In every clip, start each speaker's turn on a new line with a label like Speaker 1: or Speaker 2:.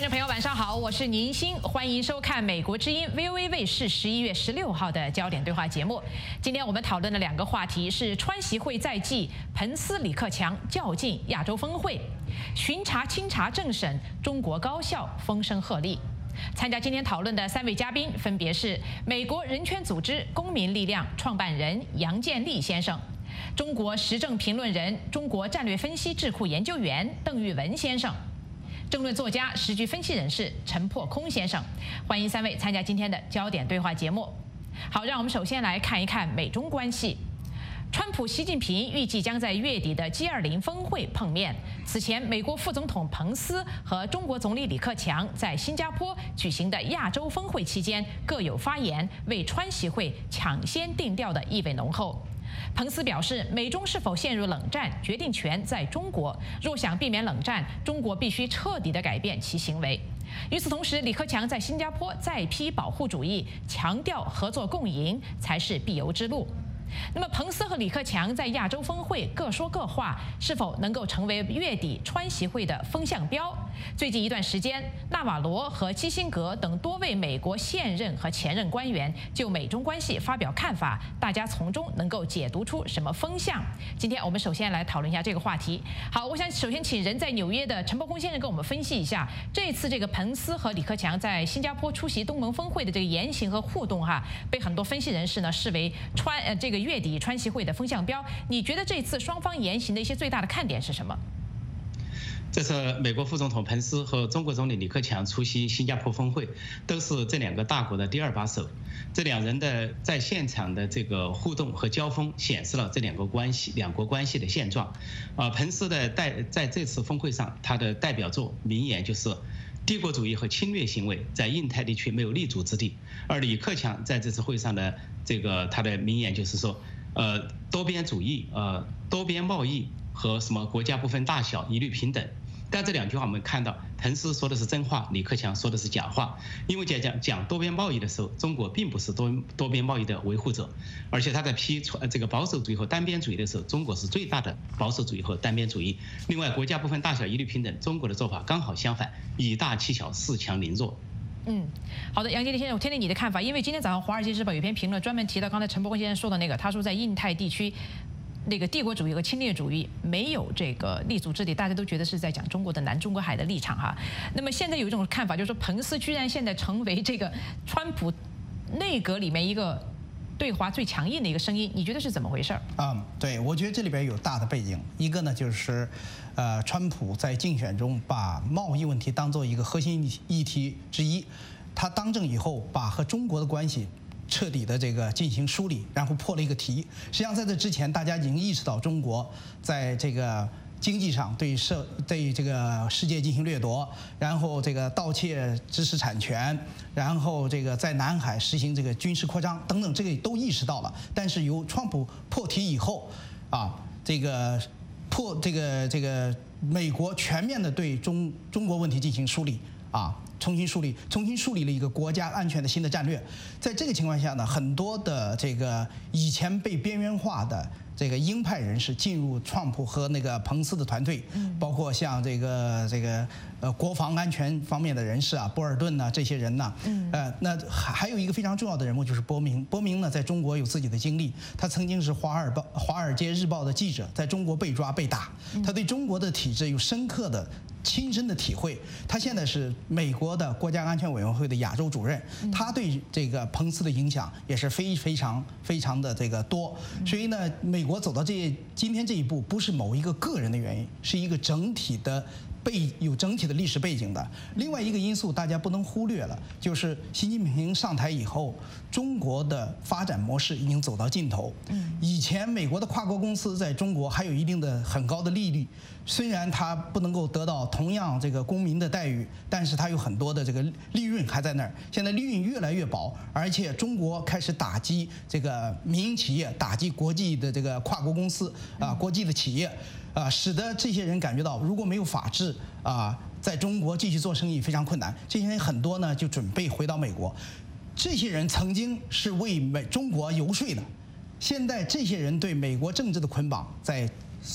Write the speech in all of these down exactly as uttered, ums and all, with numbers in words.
Speaker 1: 众朋友，晚上好，我是宁欣，欢迎收看美国之音 V O A 卫视十一月十六号的焦点对话节目。今天我们讨论的两个话题是川习会在即，彭斯、李克强较劲亚洲峰会，巡查清查政审，中国高校风声鹤唳。参加今天讨论的三位嘉宾分别是美国人权组织公民力量创办人杨建立先生，中国时政评论人、中国战略分析智库研究员邓玉文先生，政论作家、时局分析人士陈破空先生。欢迎三位参加今天的焦点对话节目。好，让我们首先来看一看美中关系。川普、习近平预计将在月底的 G 二十 峰会碰面。此前，美国副总统彭斯和中国总理李克强在新加坡举行的亚洲峰会期间各有发言，为川习会抢先定调的意味浓厚。彭斯表示，美中是否陷入冷战，决定权在中国。若想避免冷战，中国必须彻底地改变其行为。与此同时，李克强在新加坡再批保护主义，强调合作共赢才是必由之路。那么，彭斯和李克强在亚洲峰会各说各话，是否能够成为月底川习会的风向标？最近一段时间，纳瓦罗和基辛格等多位美国现任和前任官员就美中关系发表看法，大家从中能够解读出什么风向？今天我们首先来讨论一下这个话题。好，我想首先请人在纽约的陈伯空先生跟我们分析一下这次这个彭斯和李克强在新加坡出席东盟峰会的这个言行和互动哈，被很多分析人士呢视为川呃这个月底川习会的风向标。你觉得这次双方言行的一些最大的看点是什么？
Speaker 2: 这次美国副总统彭斯和中国总理李克强出席新加坡峰会，都是这两个大国的第二把手。这两人的在现场的这个互动和交锋，显示了这两个关系、两国关系的现状。啊，彭斯的代在这次峰会上，他的代表作名言就是“帝国主义和侵略行为在印太地区没有立足之地”。而李克强在这次会上的这个他的名言就是说，呃，多边主义、呃，多边贸易和什么国家不分大小，一律平等。但这两句话我们看到，彭斯说的是真话，李克强说的是假话。因为讲讲讲多边贸易的时候，中国并不是多多边贸易的维护者，而且他在批这个保守主义和单边主义的时候，中国是最大的保守主义和单边主义。另外，国家不分大小，一律平等，中国的做法刚好相反，以大欺小，恃强凌弱。
Speaker 1: 嗯，好的，杨建立先生，我听听你的看法。因为今天早上《华尔街日报》有篇评论专门提到刚才陈伯空先生说的那个，他说在印太地区，那个帝国主义和侵略主义没有这个立足之地，大家都觉得是在讲中国的南中国海的立场哈。那么现在有一种看法，就是说彭斯居然现在成为这个川普内阁里面一个对华最强硬的一个声音，你觉得是怎么回事？
Speaker 3: 嗯，对，我觉得这里边有大的背景。一个呢，就是，呃，川普在竞选中把贸易问题当做一个核心议题之一，他当政以后把和中国的关系彻底的这个进行梳理，然后破了一个题。实际上在这之前，大家已经意识到中国在这个经济上对社对这个世界进行掠夺，然后这个盗窃知识产权，然后这个在南海实行这个军事扩张等等，这个都意识到了。但是由川普破题以后，啊，这个破这个这个美国全面的对中中国问题进行梳理啊。重新梳理，重新梳理了一个国家安全的新的战略。在这个情况下呢，很多的这个以前被边缘化的这个鹰派人士进入川普和那个彭斯的团队，包括像这个这个呃国防安全方面的人士啊，波尔顿呐、啊、这些人呢，呃，那还有一个非常重要的人物就是波明。波明呢，在中国有自己的经历，他曾经是华尔报《华尔街日报》的记者，在中国被抓被打，他对中国的体制有深刻的亲身的体会。他现在是美国的国家安全委员会的亚洲主任，他对这个彭斯的影响也是非非常非常的这个多。所以呢，美国走到这今天这一步，不是某一个个人的原因，是一个整体的背有整体的历史背景的。另外一个因素大家不能忽略了，就是习近平上台以后，中国的发展模式已经走到尽头。以前美国的跨国公司在中国还有一定的很高的利率，虽然它不能够得到同样这个公民的待遇，但是它有很多的这个利润还在那儿。现在利润越来越薄，而且中国开始打击这个民营企业，打击国际的这个跨国公司啊，国际的企业。啊，使得这些人感觉到，如果没有法治啊，在中国继续做生意非常困难。这些人很多呢，就准备回到美国。这些人曾经是为美中国游说的，现在这些人对美国政治的捆绑在松绑。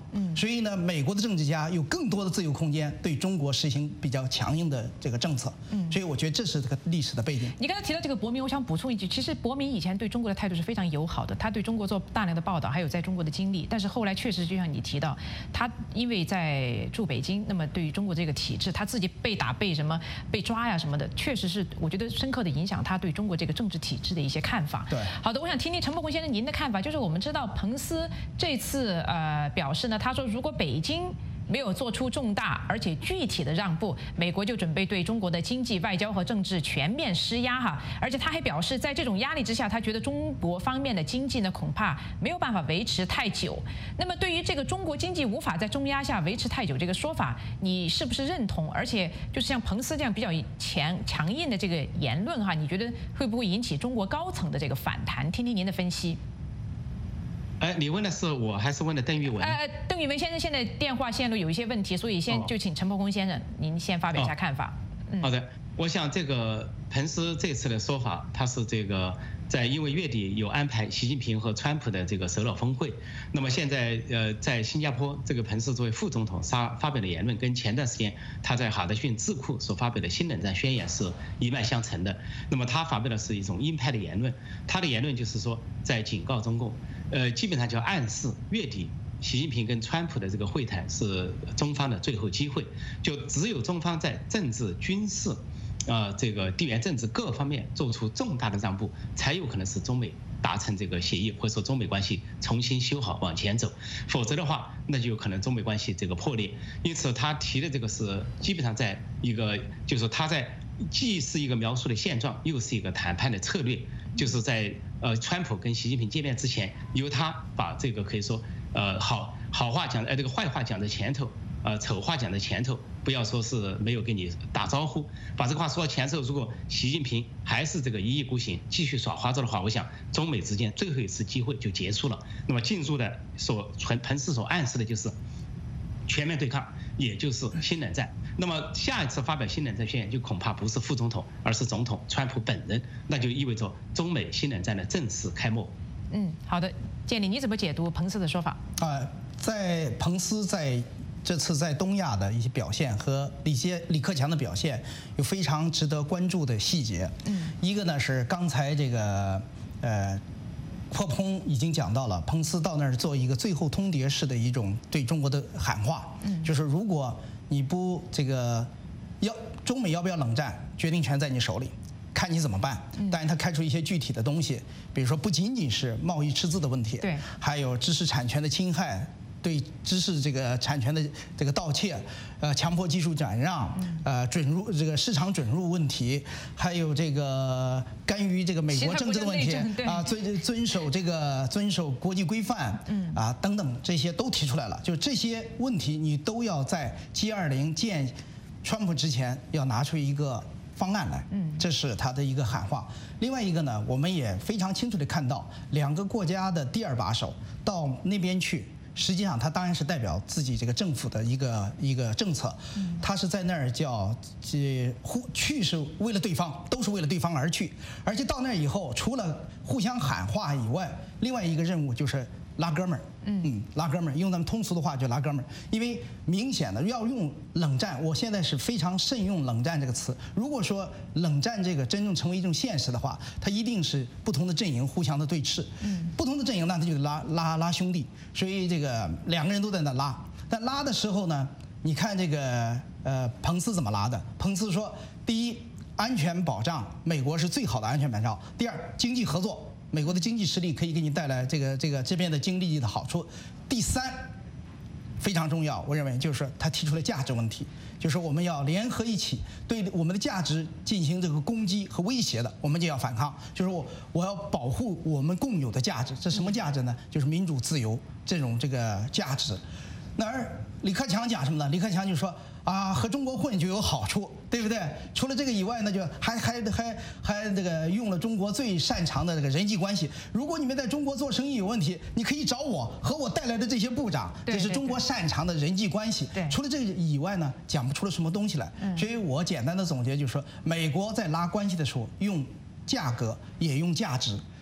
Speaker 3: 嗯，所以呢，美国的政治家有更多的自由空间对中国实行比较强硬的这个政策。嗯，所以我觉得这是这个历史的背景。
Speaker 1: 你刚才提到这个伯明，我想补充一句，其实伯明以前对中国的态度是非常友好的，他对中国做大量的报道，还有在中国的经历。但是后来确实就像你提到，他因为在驻北京，那么对于中国这个体制，他自己被打、被什么、被抓呀什么的，确实是我觉得深刻的影响他对中国这个政治体制的一些看法。
Speaker 3: 对，
Speaker 1: 好的，我想听听陈伯宏先生您的看法，就是我们知道彭斯这次呃表示呢，他说如果北京没有做出重大而且具体的让步，美国就准备对中国的经济、外交和政治全面施压哈。而且他还表示，在这种压力之下，他觉得中国方面的经济呢恐怕没有办法维持太久。那么对于这个中国经济无法在中压下维持太久这个说法，你是不是认同？而且就是像彭斯这样比较强强硬的这个言论哈，你觉得会不会引起中国高层的这个反弹？听听您的分析。
Speaker 2: 哎，你问的是我还是问的邓玉文？
Speaker 1: 呃，邓玉文先生现在电话线路有一些问题，所以先就请陈伯宏先生您先发表一下看法。
Speaker 2: 嗯、好的，我想这个彭斯这次的说法，他是这个在因为月底有安排习近平和川普的这个首脑峰会，那么现在呃在新加坡，这个彭斯作为副总统发发表的言论，跟前段时间他在哈德逊智库所发表的新冷战宣言是一脉相承的。那么他发表的是一种鹰派的言论，他的言论就是说在警告中共。呃，基本上就暗示月底习近平跟川普的这个会谈是中方的最后机会，就只有中方在政治、军事、呃这个地缘政治各方面做出重大的让步，才有可能是中美达成这个协议，或者说中美关系重新修好往前走，否则的话，那就有可能中美关系这个破裂。因此，他提的这个是基本上在一个，就是说他在既是一个描述的现状，又是一个谈判的策略。就是在呃，川普跟习近平见面之前，由他把这个可以说呃好好话讲，呃这个坏话讲在前头，呃丑话讲在前头，不要说是没有跟你打招呼，把这个话说到前头。如果习近平还是这个一意孤行，继续耍花招的话，我想中美之间最后一次机会就结束了。那么进入的所彭斯所暗示的就是全面对抗，也就是新冷战。那么下一次发表新冷战宣言，就恐怕不是副总统，而是总统川普本人，那就意味着中美新冷战的正式开幕。
Speaker 1: 嗯，好的，建立你怎么解读彭斯的说法？
Speaker 3: 啊、呃，在彭斯在这次在东亚的一些表现和李杰李克强的表现，有非常值得关注的细节。嗯，一个呢是刚才这个呃。霍鹏已经讲到了，彭斯到那儿做一个最后通牒式的一种对中国的喊话，嗯，就是如果你不这个要中美要不要冷战，决定权在你手里，看你怎么办。当然，他开出一些具体的东西，比如说不仅仅是贸易赤字的问题，
Speaker 1: 对，
Speaker 3: 还有知识产权的侵害。对知识这个产权的这个盗窃，呃，强迫技术转让，呃，准入这个市场准入问题，还有这个干预这个美国政治的问题啊，遵遵守这个遵守国际规范，嗯啊等等这些都提出来了。就这些问题，你都要在 G 二十 见川普之前要拿出一个方案来，嗯，这是他的一个喊话。另外一个呢，我们也非常清楚地看到，两个国家的第二把手到那边去。实际上，他当然是代表自己这个政府的一个一个政策，他是在那儿叫这互去是为了对方，都是为了对方而去，而且到那儿以后，除了互相喊话以外，另外一个任务就是拉哥们儿，嗯，拉哥们儿，用咱们通俗的话就拉哥们儿，因为明显的要用冷战，我现在是非常慎用冷战这个词。如果说冷战这个真正成为一种现实的话，它一定是不同的阵营互相的对峙，嗯，不同的阵营那他就拉拉拉兄弟，所以这个两个人都在那拉，但拉的时候呢，你看这个呃彭斯怎么拉的？彭斯说，第一，安全保障，美国是最好的安全保障；第二，经济合作。美国的经济实力可以给你带来这个这个这边的经济的好处。第三，非常重要，我认为就是他提出了价值问题，就是我们要联合一起对我们的价值进行这个攻击和威胁的，我们就要反抗。就是我我要保护我们共有的价值，这什么价值呢？就是民主自由这种这个价值。那而李克强讲什么呢？李克强就说啊，和中国混就有好处，对不对？除了这个以外呢，就还还还还这个用了中国最擅长的这个人际关系。如果你们在中国做生意有问题，你可以找我和我带来的这些部长，这是中国擅长的人际关系。除了这个以外呢，讲不出了什么东西来。所以我简单的总结就是说，美国在拉关系的时候用价格也用价值。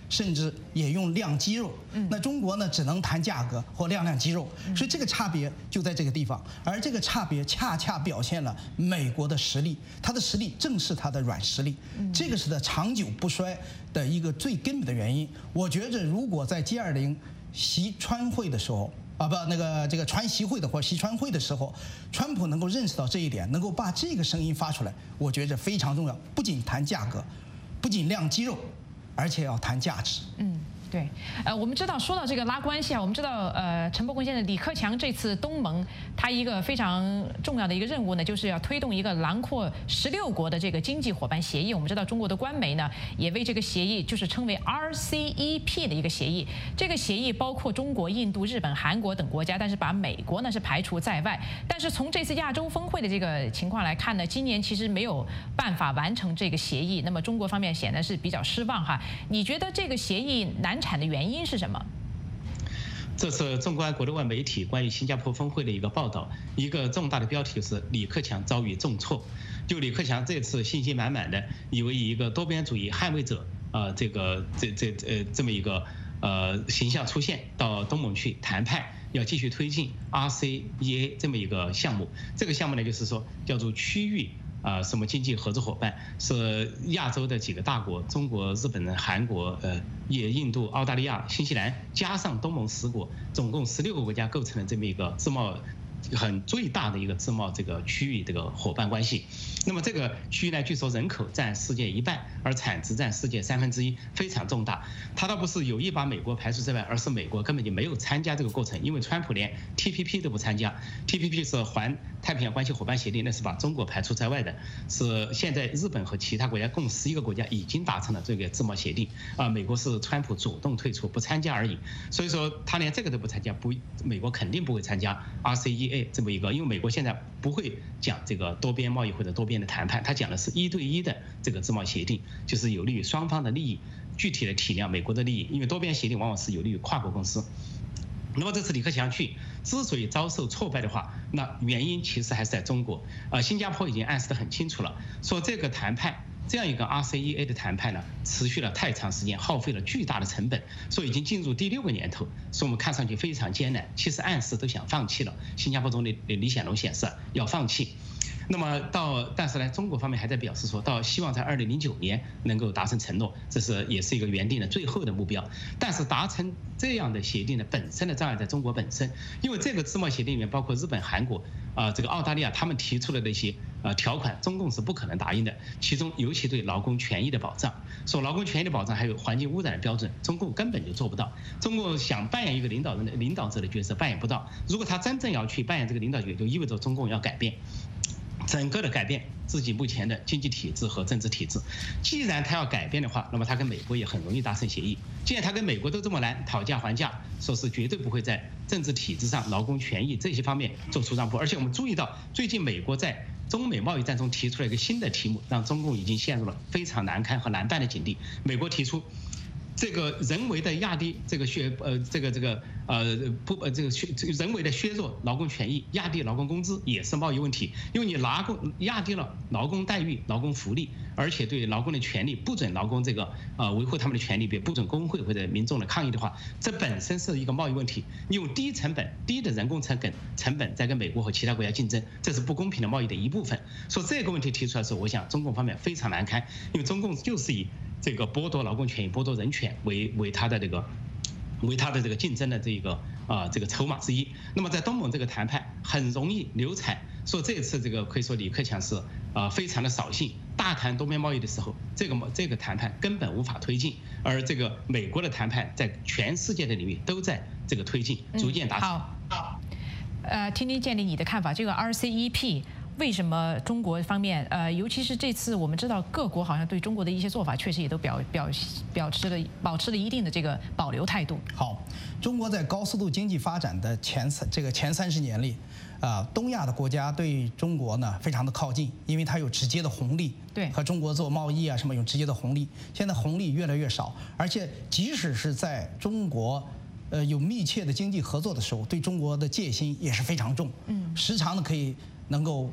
Speaker 3: 甚至也用量肌肉。那中国呢，只能谈价格或量量肌肉，所以这个差别就在这个地方。而这个差别恰恰表现了美国的实力，它的实力正是它的软实力，这个是它长久不衰的一个最根本的原因。我觉着，如果在 G 二零 习川会的时候，啊不，那个这个川习会的或习川会的时候，川普能够认识到这一点，能够把这个声音发出来，我觉着非常重要。不仅谈价格，不仅量肌肉，而且要谈价值。
Speaker 1: 嗯。对，呃，我们知道说到这个拉关系啊，我们知道，呃，陈伯公先生，李克强这次东盟，他一个非常重要的一个任务呢，就是要推动一个囊括十六国的这个经济伙伴协议。我们知道中国的官媒呢，也为这个协议就是称为 R C E P 的一个协议。这个协议包括中国、印度、日本、韩国等国家，但是把美国呢是排除在外。但是从这次亚洲峰会的这个情况来看呢，今年其实没有办法完成这个协议。那么中国方面显然是比较失望哈。你觉得这个协议难产的原因是什么？
Speaker 2: 这是纵观国内外媒体关于新加坡峰会的一个报道，一个重大的标题就是李克强遭遇重挫。就李克强这次信心满满的，以为一个多边主义捍卫者，呃，这个这这呃这么一个呃形象出现，到东盟去谈判，要继续推进 R C E A 这么一个项目。这个项目呢，就是说叫做区域。啊、呃，什么经济合作伙伴是亚洲的几个大国，中国、日本、韩国、呃，也印度、澳大利亚、新西兰，加上东盟十国，总共十六个国家构成了这么一个自贸很最大的一个自贸这个区域这个伙伴关系。那么这个区域呢，据说人口占世界一半，而产值占世界三分之一，非常重大。他倒不是有意把美国排除在外，而是美国根本就没有参加这个过程，因为川普连 T P P 都不参加。T P P 是环太平洋关系伙伴协定，那是把中国排除在外的。是现在日本和其他国家共十一个国家已经达成了这个自贸协定啊，美国是川普主动退出不参加而已。所以说他连这个都不参加，不，美国肯定不会参加 R C E A 这么一个，因为美国现在不会讲这个多边贸易或者多边的谈判，他讲的是一对一的这个自贸协定，就是有利于双方的利益，具体的体谅美国的利益，因为多边协定往往是有利于跨国公司。那么这次李克强去之所以遭受挫败的话，那原因其实还是在中国。呃，新加坡已经暗示得很清楚了，说这个谈判这样一个 R C E A 的谈判呢，持续了太长时间，耗费了巨大的成本，说已经进入第六个年头，说我们看上去非常艰难，其实暗示都想放弃了。新加坡总理李显龙显示要放弃。那么到，但是呢，中国方面还在表示说，到希望在二零零九年能够达成承诺，这是也是一个原定的最后的目标。但是达成这样的协定呢，本身的障碍在中国本身，因为这个自贸协定里面包括日本、韩国啊、呃，这个澳大利亚，他们提出的那些呃条款，中共是不可能答应的。其中尤其对劳工权益的保障，说劳工权益的保障还有环境污染的标准，中共根本就做不到。中共想扮演一个领导人的领导者的角色，扮演不到。如果他真正要去扮演这个领导角色，就意味着中共要改变。整个的改变自己目前的经济体制和政治体制，既然他要改变的话，那么他跟美国也很容易达成协议。既然他跟美国都这么难讨价还价，说是绝对不会在政治体制上、劳工权益这些方面做出让步。而且我们注意到，最近美国在中美贸易战中提出了一个新的题目，让中共已经陷入了非常难堪和难办的境地。美国提出这个人为的压低这个削呃这个这个呃不呃这个削这个人为的削弱劳工权益，压低劳工工资也是贸易问题，因为你劳工压低了劳工待遇、劳工福利，而且对劳工的权利不准劳工这个呃维护他们的权利，别不准工会或者民众的抗议的话，这本身是一个贸易问题。你用低成本、低的人工成本成本在跟美国和其他国家竞争，这是不公平的贸易的一部分。说这个问题提出来的时候，我想中共方面非常难堪，因为中共就是以这个剥夺劳工权益、剥夺人权为为他的这个为他的这个竞争的这个啊、呃、这个筹码之一。那么在东盟这个谈判很容易流产，说这次这个可以说李克强是啊、呃、非常的扫兴，大谈多边贸易的时候，这个这个谈判根本无法推进，而这个美国的谈判在全世界的领域都在这个推进，逐渐达成。
Speaker 1: 嗯、好，呃，听听建立你的看法，这个 R C E P。为什么中国方面，呃，尤其是这次，我们知道各国好像对中国的一些做法，确实也都表表表持了保持了一定的这个保留态度。
Speaker 3: 好，中国在高速度经济发展的前三这个前三十年里，啊、呃，东亚的国家对中国呢非常的靠近，因为它有直接的红利，
Speaker 1: 对，
Speaker 3: 和中国做贸易啊什么有直接的红利。现在红利越来越少，而且即使是在中国。呃，有密切的经济合作的时候，对中国的戒心也是非常重。嗯，时常的可以能够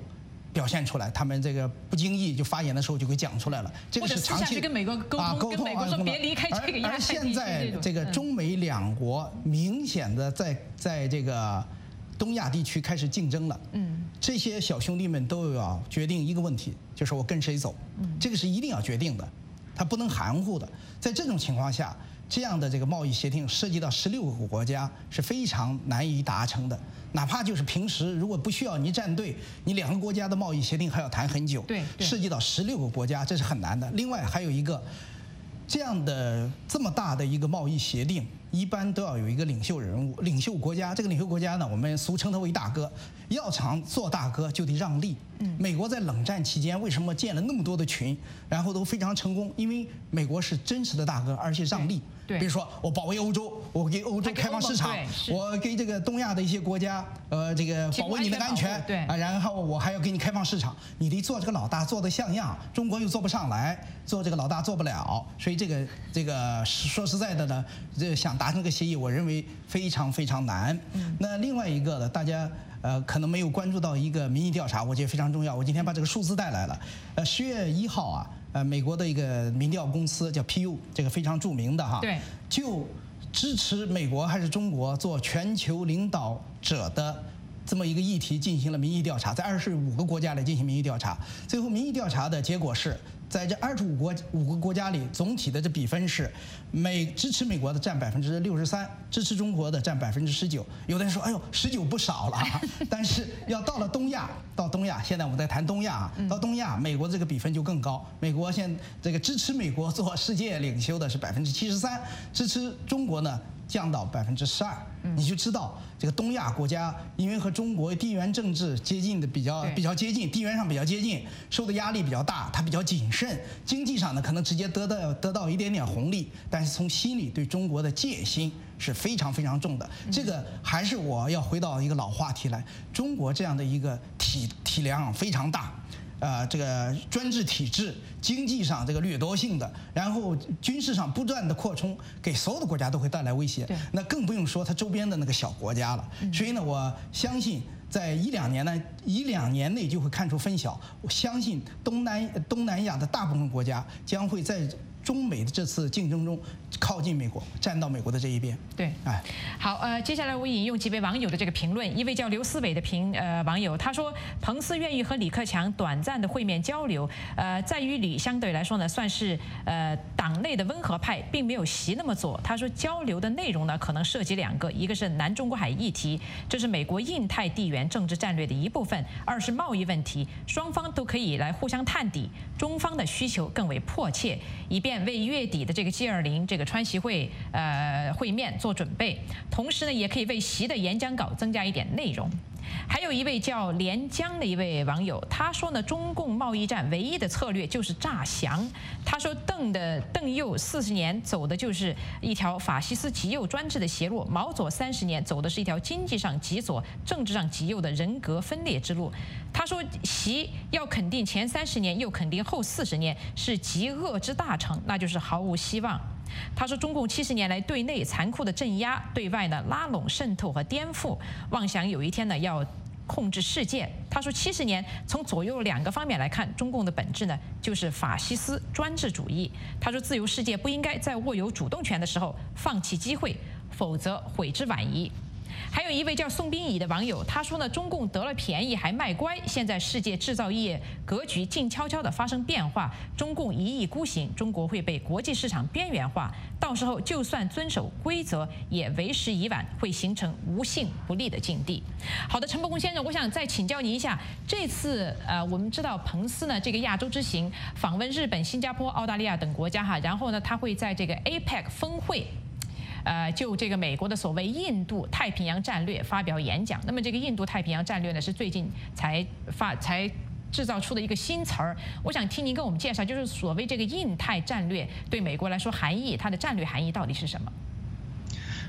Speaker 3: 表现出来，他们这个不经意就发言的时候就给讲出来了。这个是长期
Speaker 1: 跟美国沟通，啊、沟通跟美国说别离开这个亚太地区。
Speaker 3: 而现在这个中美两国明显的在在这个东亚地区开始竞争了。嗯，这些小兄弟们都要决定一个问题，就是我跟谁走。嗯，这个是一定要决定的，他不能含糊的。在这种情况下，这样的这个贸易协定涉及到十六个国家是非常难以达成的。哪怕就是平时如果不需要你站队，你两个国家的贸易协定还要谈很久。
Speaker 1: 对，
Speaker 3: 涉及到十六个国家，这是很难的。另外还有一个，这样的这么大的一个贸易协定，一般都要有一个领袖人物、领袖国家。这个领袖国家呢，我们俗称它为大哥。要想做大哥，就得让利。嗯，美国在冷战期间为什么建了那么多的群，然后都非常成功？因为美国是真实的大哥，而且让利。
Speaker 1: 对，
Speaker 3: 比如说我保卫欧洲，我给欧洲开放市场，我给这个东亚的一些国家，呃，这个保卫你的安全。
Speaker 1: 对
Speaker 3: 啊，然后我还要给你开放市场，你得做这个老大，做得像样。中国又做不上来，做这个老大做不了，所以这个这个说实在的呢，这想达成个协议，我认为非常非常难。嗯，那另外一个呢，大家。呃，可能没有关注到一个民意调查，我觉得非常重要。我今天把这个数字带来了。呃，十月一号啊，呃，美国的一个民调公司叫 P U， 这个非常著名的哈，
Speaker 1: 对，
Speaker 3: 就支持美国还是中国做全球领导者的这么一个议题进行了民意调查，在二十五个国家里进行民意调查。最后民意调查的结果是，在这二十五国五个国家里，总体的这比分是，美支持美国的占百分之六十三，支持中国的占百分之十九。有的人说，哎呦，十九不少了，但是要到了东亚，到东亚，现在我们在谈东亚啊，到东亚，美国这个比分就更高。美国现这个支持美国做世界领袖的是百分之七十三，支持中国呢降到百分之十二。你就知道这个东亚国家，因为和中国地缘政治接近的比较比较接近，地缘上比较接近，受的压力比较大，它比较谨慎。经济上呢，可能直接得到得到一点点红利，但是从心里对中国的戒心是非常非常重的。这个还是我要回到一个老话题来，中国这样的一个体体量非常大。呃，这个专制体制，经济上这个掠夺性的，然后军事上不断的扩充，给所有的国家都会带来威胁。那更不用说它周边的那个小国家了。所以呢，我相信在一两年呢，一两年内就会看出分晓。我相信东南东南亚的大部分国家将会在中美的这次竞争中靠近美国，站到美国的这一边。
Speaker 1: 对，哎，好，呃，接下来我引用几位网友的这个评论。一位叫刘思伟的评呃网友，他说，彭斯愿意和李克强短暂的会面交流，呃，在于李相对来说呢，算是呃党内的温和派，并没有习那么做。他说，交流的内容呢，可能涉及两个，一个是南中国海议题，这是美国印太地缘政治战略的一部分；二是贸易问题，双方都可以来互相探底，中方的需求更为迫切，以便为月底的这个 G 二十 这个川习会呃会面做准备，同时呢，也可以为习的演讲稿增加一点内容。还有一位叫连江的一位网友，他说呢，中共贸易战唯一的策略就是诈降。他说，邓的邓右四十年走的就是一条法西斯极右专制的邪路，毛左三十年走的是一条经济上极左、政治上极右的人格分裂之路。他说，习要肯定前三十年，又肯定后四十年，是极恶之大成，那就是毫无希望。他说，中共七十年来对内残酷的镇压，对外呢拉拢渗透和颠覆，妄想有一天呢要控制世界。他说，七十年从左右两个方面来看，中共的本质呢就是法西斯专制主义。他说，自由世界不应该在握有主动权的时候放弃机会，否则悔之晚矣。还有一位叫宋斌乙的网友，他说呢，中共得了便宜还卖乖，现在世界制造业格局静悄悄地发生变化，中共一意孤行，中国会被国际市场边缘化，到时候就算遵守规则，也为时已晚，会形成无信不立的境地。好的，陈伯公先生，我想再请教您一下，这次呃，我们知道彭斯呢这个亚洲之行访问日本、新加坡、澳大利亚等国家哈，然后呢，他会在这个 A P E C 峰会。呃，就这个美国的所谓印度太平洋战略发表演讲。那么这个印度太平洋战略呢，是最近才发才制造出的一个新词儿。我想听您跟我们介绍，就是所谓这个印太战略对美国来说含义，它的战略含义到底是什么？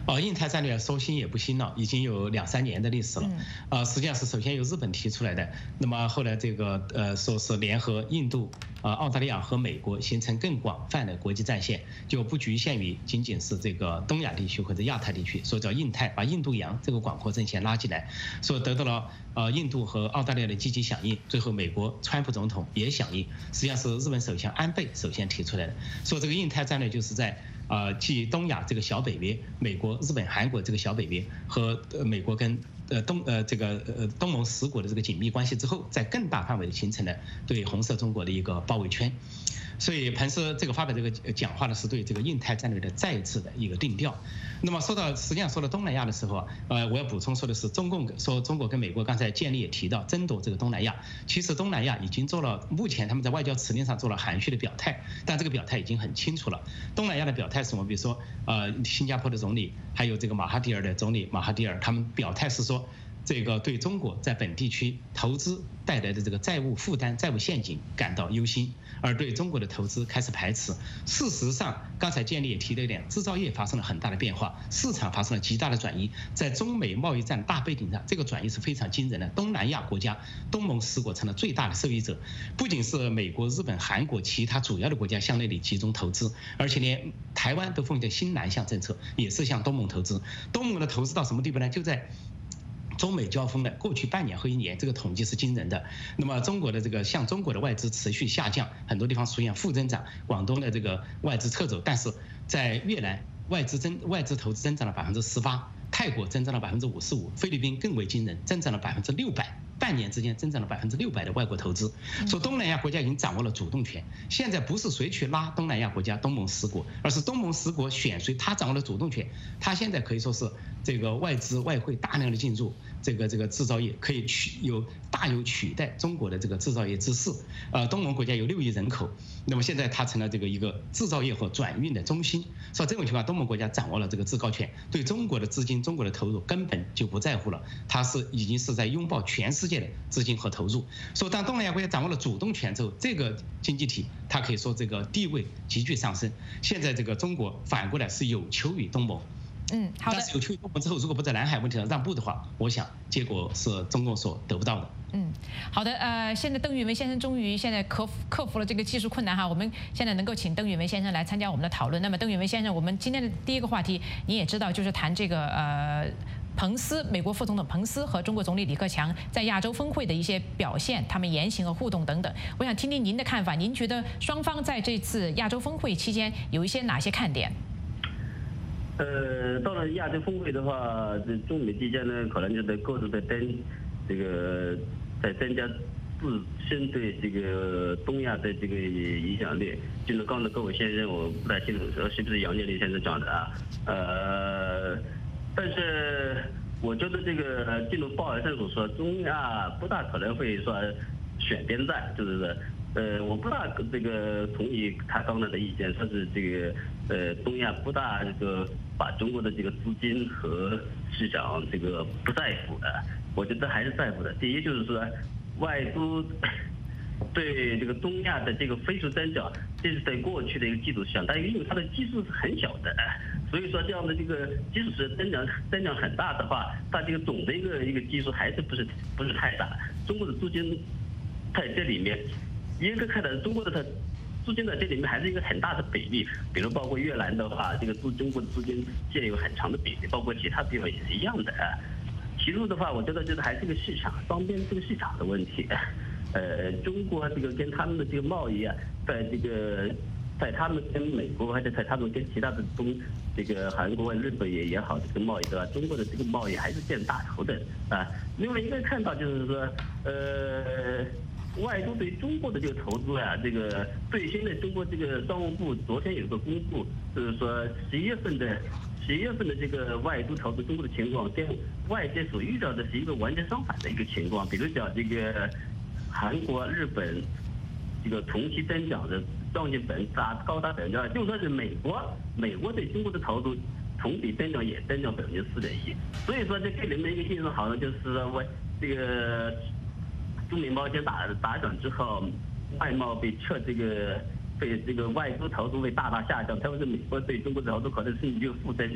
Speaker 2: 呃，印太战略说新也不新了，已经有两三年的历史了。呃，实际上是首先由日本提出来的，那么后来这个呃说是联合印度、呃澳大利亚和美国形成更广泛的国际战线，就不局限于仅仅是这个东亚地区或者亚太地区，所以叫印太，把印度洋这个广阔阵线拉进来，所以得到了呃印度和澳大利亚的积极响应，最后美国川普总统也响应，实际上是日本首相安倍首先提出来的，说这个印太战略就是在。呃，继东亚这个小北约，美国、日本、韩国这个小北约和呃美国跟呃东呃这个呃东盟十国的这个紧密关系之后，在更大范围的形成了对红色中国的一个包围圈。所以彭斯这个发表这个讲话呢，是对这个印太战略的再次的一个定调。那么说到实际上说到东南亚的时候啊，呃，我要补充说的是，中共说中国跟美国刚才建立也提到争夺这个东南亚，其实东南亚已经做了，目前他们在外交辞令上做了含蓄的表态，但这个表态已经很清楚了。东南亚的表态是什么？比如说呃，新加坡的总理，还有这个马哈蒂尔的总理马哈蒂尔，他们表态是说。这个对中国在本地区投资带来的这个债务负担、债务陷阱感到忧心，而对中国的投资开始排斥。事实上，刚才建立也提了一点，制造业发生了很大的变化，市场发生了极大的转移。在中美贸易战大背景上，这个转移是非常惊人的。东南亚国家、东盟十国成了最大的受益者，不仅是美国、日本、韩国其他主要的国家向那里集中投资，而且连台湾都奉行新南向政策，也是向东盟投资。东盟的投资到什么地步呢？就在中美交锋的过去半年和一年，这个统计是惊人的。那么中国的这个向中国的外资持续下降，很多地方出现负增长，广东的这个外资撤走，但是在越南外资增外资投资增长了百分之十八，泰国增长了百分之五十五，菲律宾更为惊人，增长了百分之六百。半年之间增长了百分之六百的外国投资，说东南亚国家已经掌握了主动权。现在不是谁去拉东南亚国家东盟十国，而是东盟十国选谁，他掌握了主动权。他现在可以说是这个外资外汇大量的进入这个这个制造业，可以取有大有取代中国的这个制造业之势。呃，东盟国家有六亿人口，那么现在它成了这个一个制造业和转运的中心。说这种情况，东盟国家掌握了这个制高权，对中国的资金、中国的投入根本就不在乎了，它是已经是在拥抱全世界的资金和投入。说当东南亚国家掌握了主动权之后，这个经济体它可以说这个地位急剧上升。现在这个中国反过来是有求于东盟。
Speaker 1: 嗯，好的。
Speaker 2: 但是有求于东盟之后，如果不在南海问题上让步的话，我想结果是中共所得不到的。
Speaker 1: 嗯，好的。呃，现在邓玉文先生终于现在克服克服了这个技术困难哈，我们现在能够请邓玉文先生来参加我们的讨论。那么邓玉文先生，我们今天的第一个话题你也知道，就是谈这个呃。彭斯，美国副总统彭斯和中国总理李克强在亚洲峰会的一些表现，他们言行和互动等等，我想听听您的看法。您觉得双方在这次亚洲峰会期间有一些哪些看点？
Speaker 4: 呃，到了亚洲峰会的话，这中美之间呢，可能就在各自在增这个在增加自身对这个东亚的这个影响力。就是刚才各位先生，我不太清楚是不是杨建立先生讲的啊？呃。但是我觉得这个进入鲍尔政府说，中亚不大可能会说选边站，就是呃，我不大这个同意他刚才的意见，说是这个呃东亚不大这个把中国的这个资金和市场这个不在乎的，我觉得还是在乎的。第一就是说外租对这个东亚的这个飞速增长，这是在过去的一个基础上，但因为它的基数是很小的。所以说，这样的这个即使是增长增长很大的话，它这个总的一个一个基数还是不是不是太大。中国的资金在这里面，严格看来，中国的它资金在这里面还是一个很大的比例。比如包括越南的话，这个资中国的资金占有很长的比例，包括其他地方也是一样的。其次的话，我觉得这个还是一个市场双边这个市场的问题。呃，中国这个跟他们的这个贸易啊，在这个。在他们跟美国，或者在他们跟其他的东，这个韩国、日本也也好，这个贸易对吧？中国的这个贸易还是见大头的啊。另外应该看到就是说，呃，外租对中国的这个投资啊，这个最新的中国这个商务部昨天有个公布，就是说十一月份的十一月份的这个外租投资中国的情况，跟外界所预料的是一个完全相反的一个情况。比如讲这个韩国、日本这个同期增长的。将近百分之达高达百分之二，就说是美国，美国对中国的投入同比增长也增长百分之四点一，所以说这给人们一个印象好像就是说这个中美贸易战打打响之后，外贸被撤这个被这个外资投资会大大下降，特别是美国对中国的投资可能甚至就负增长，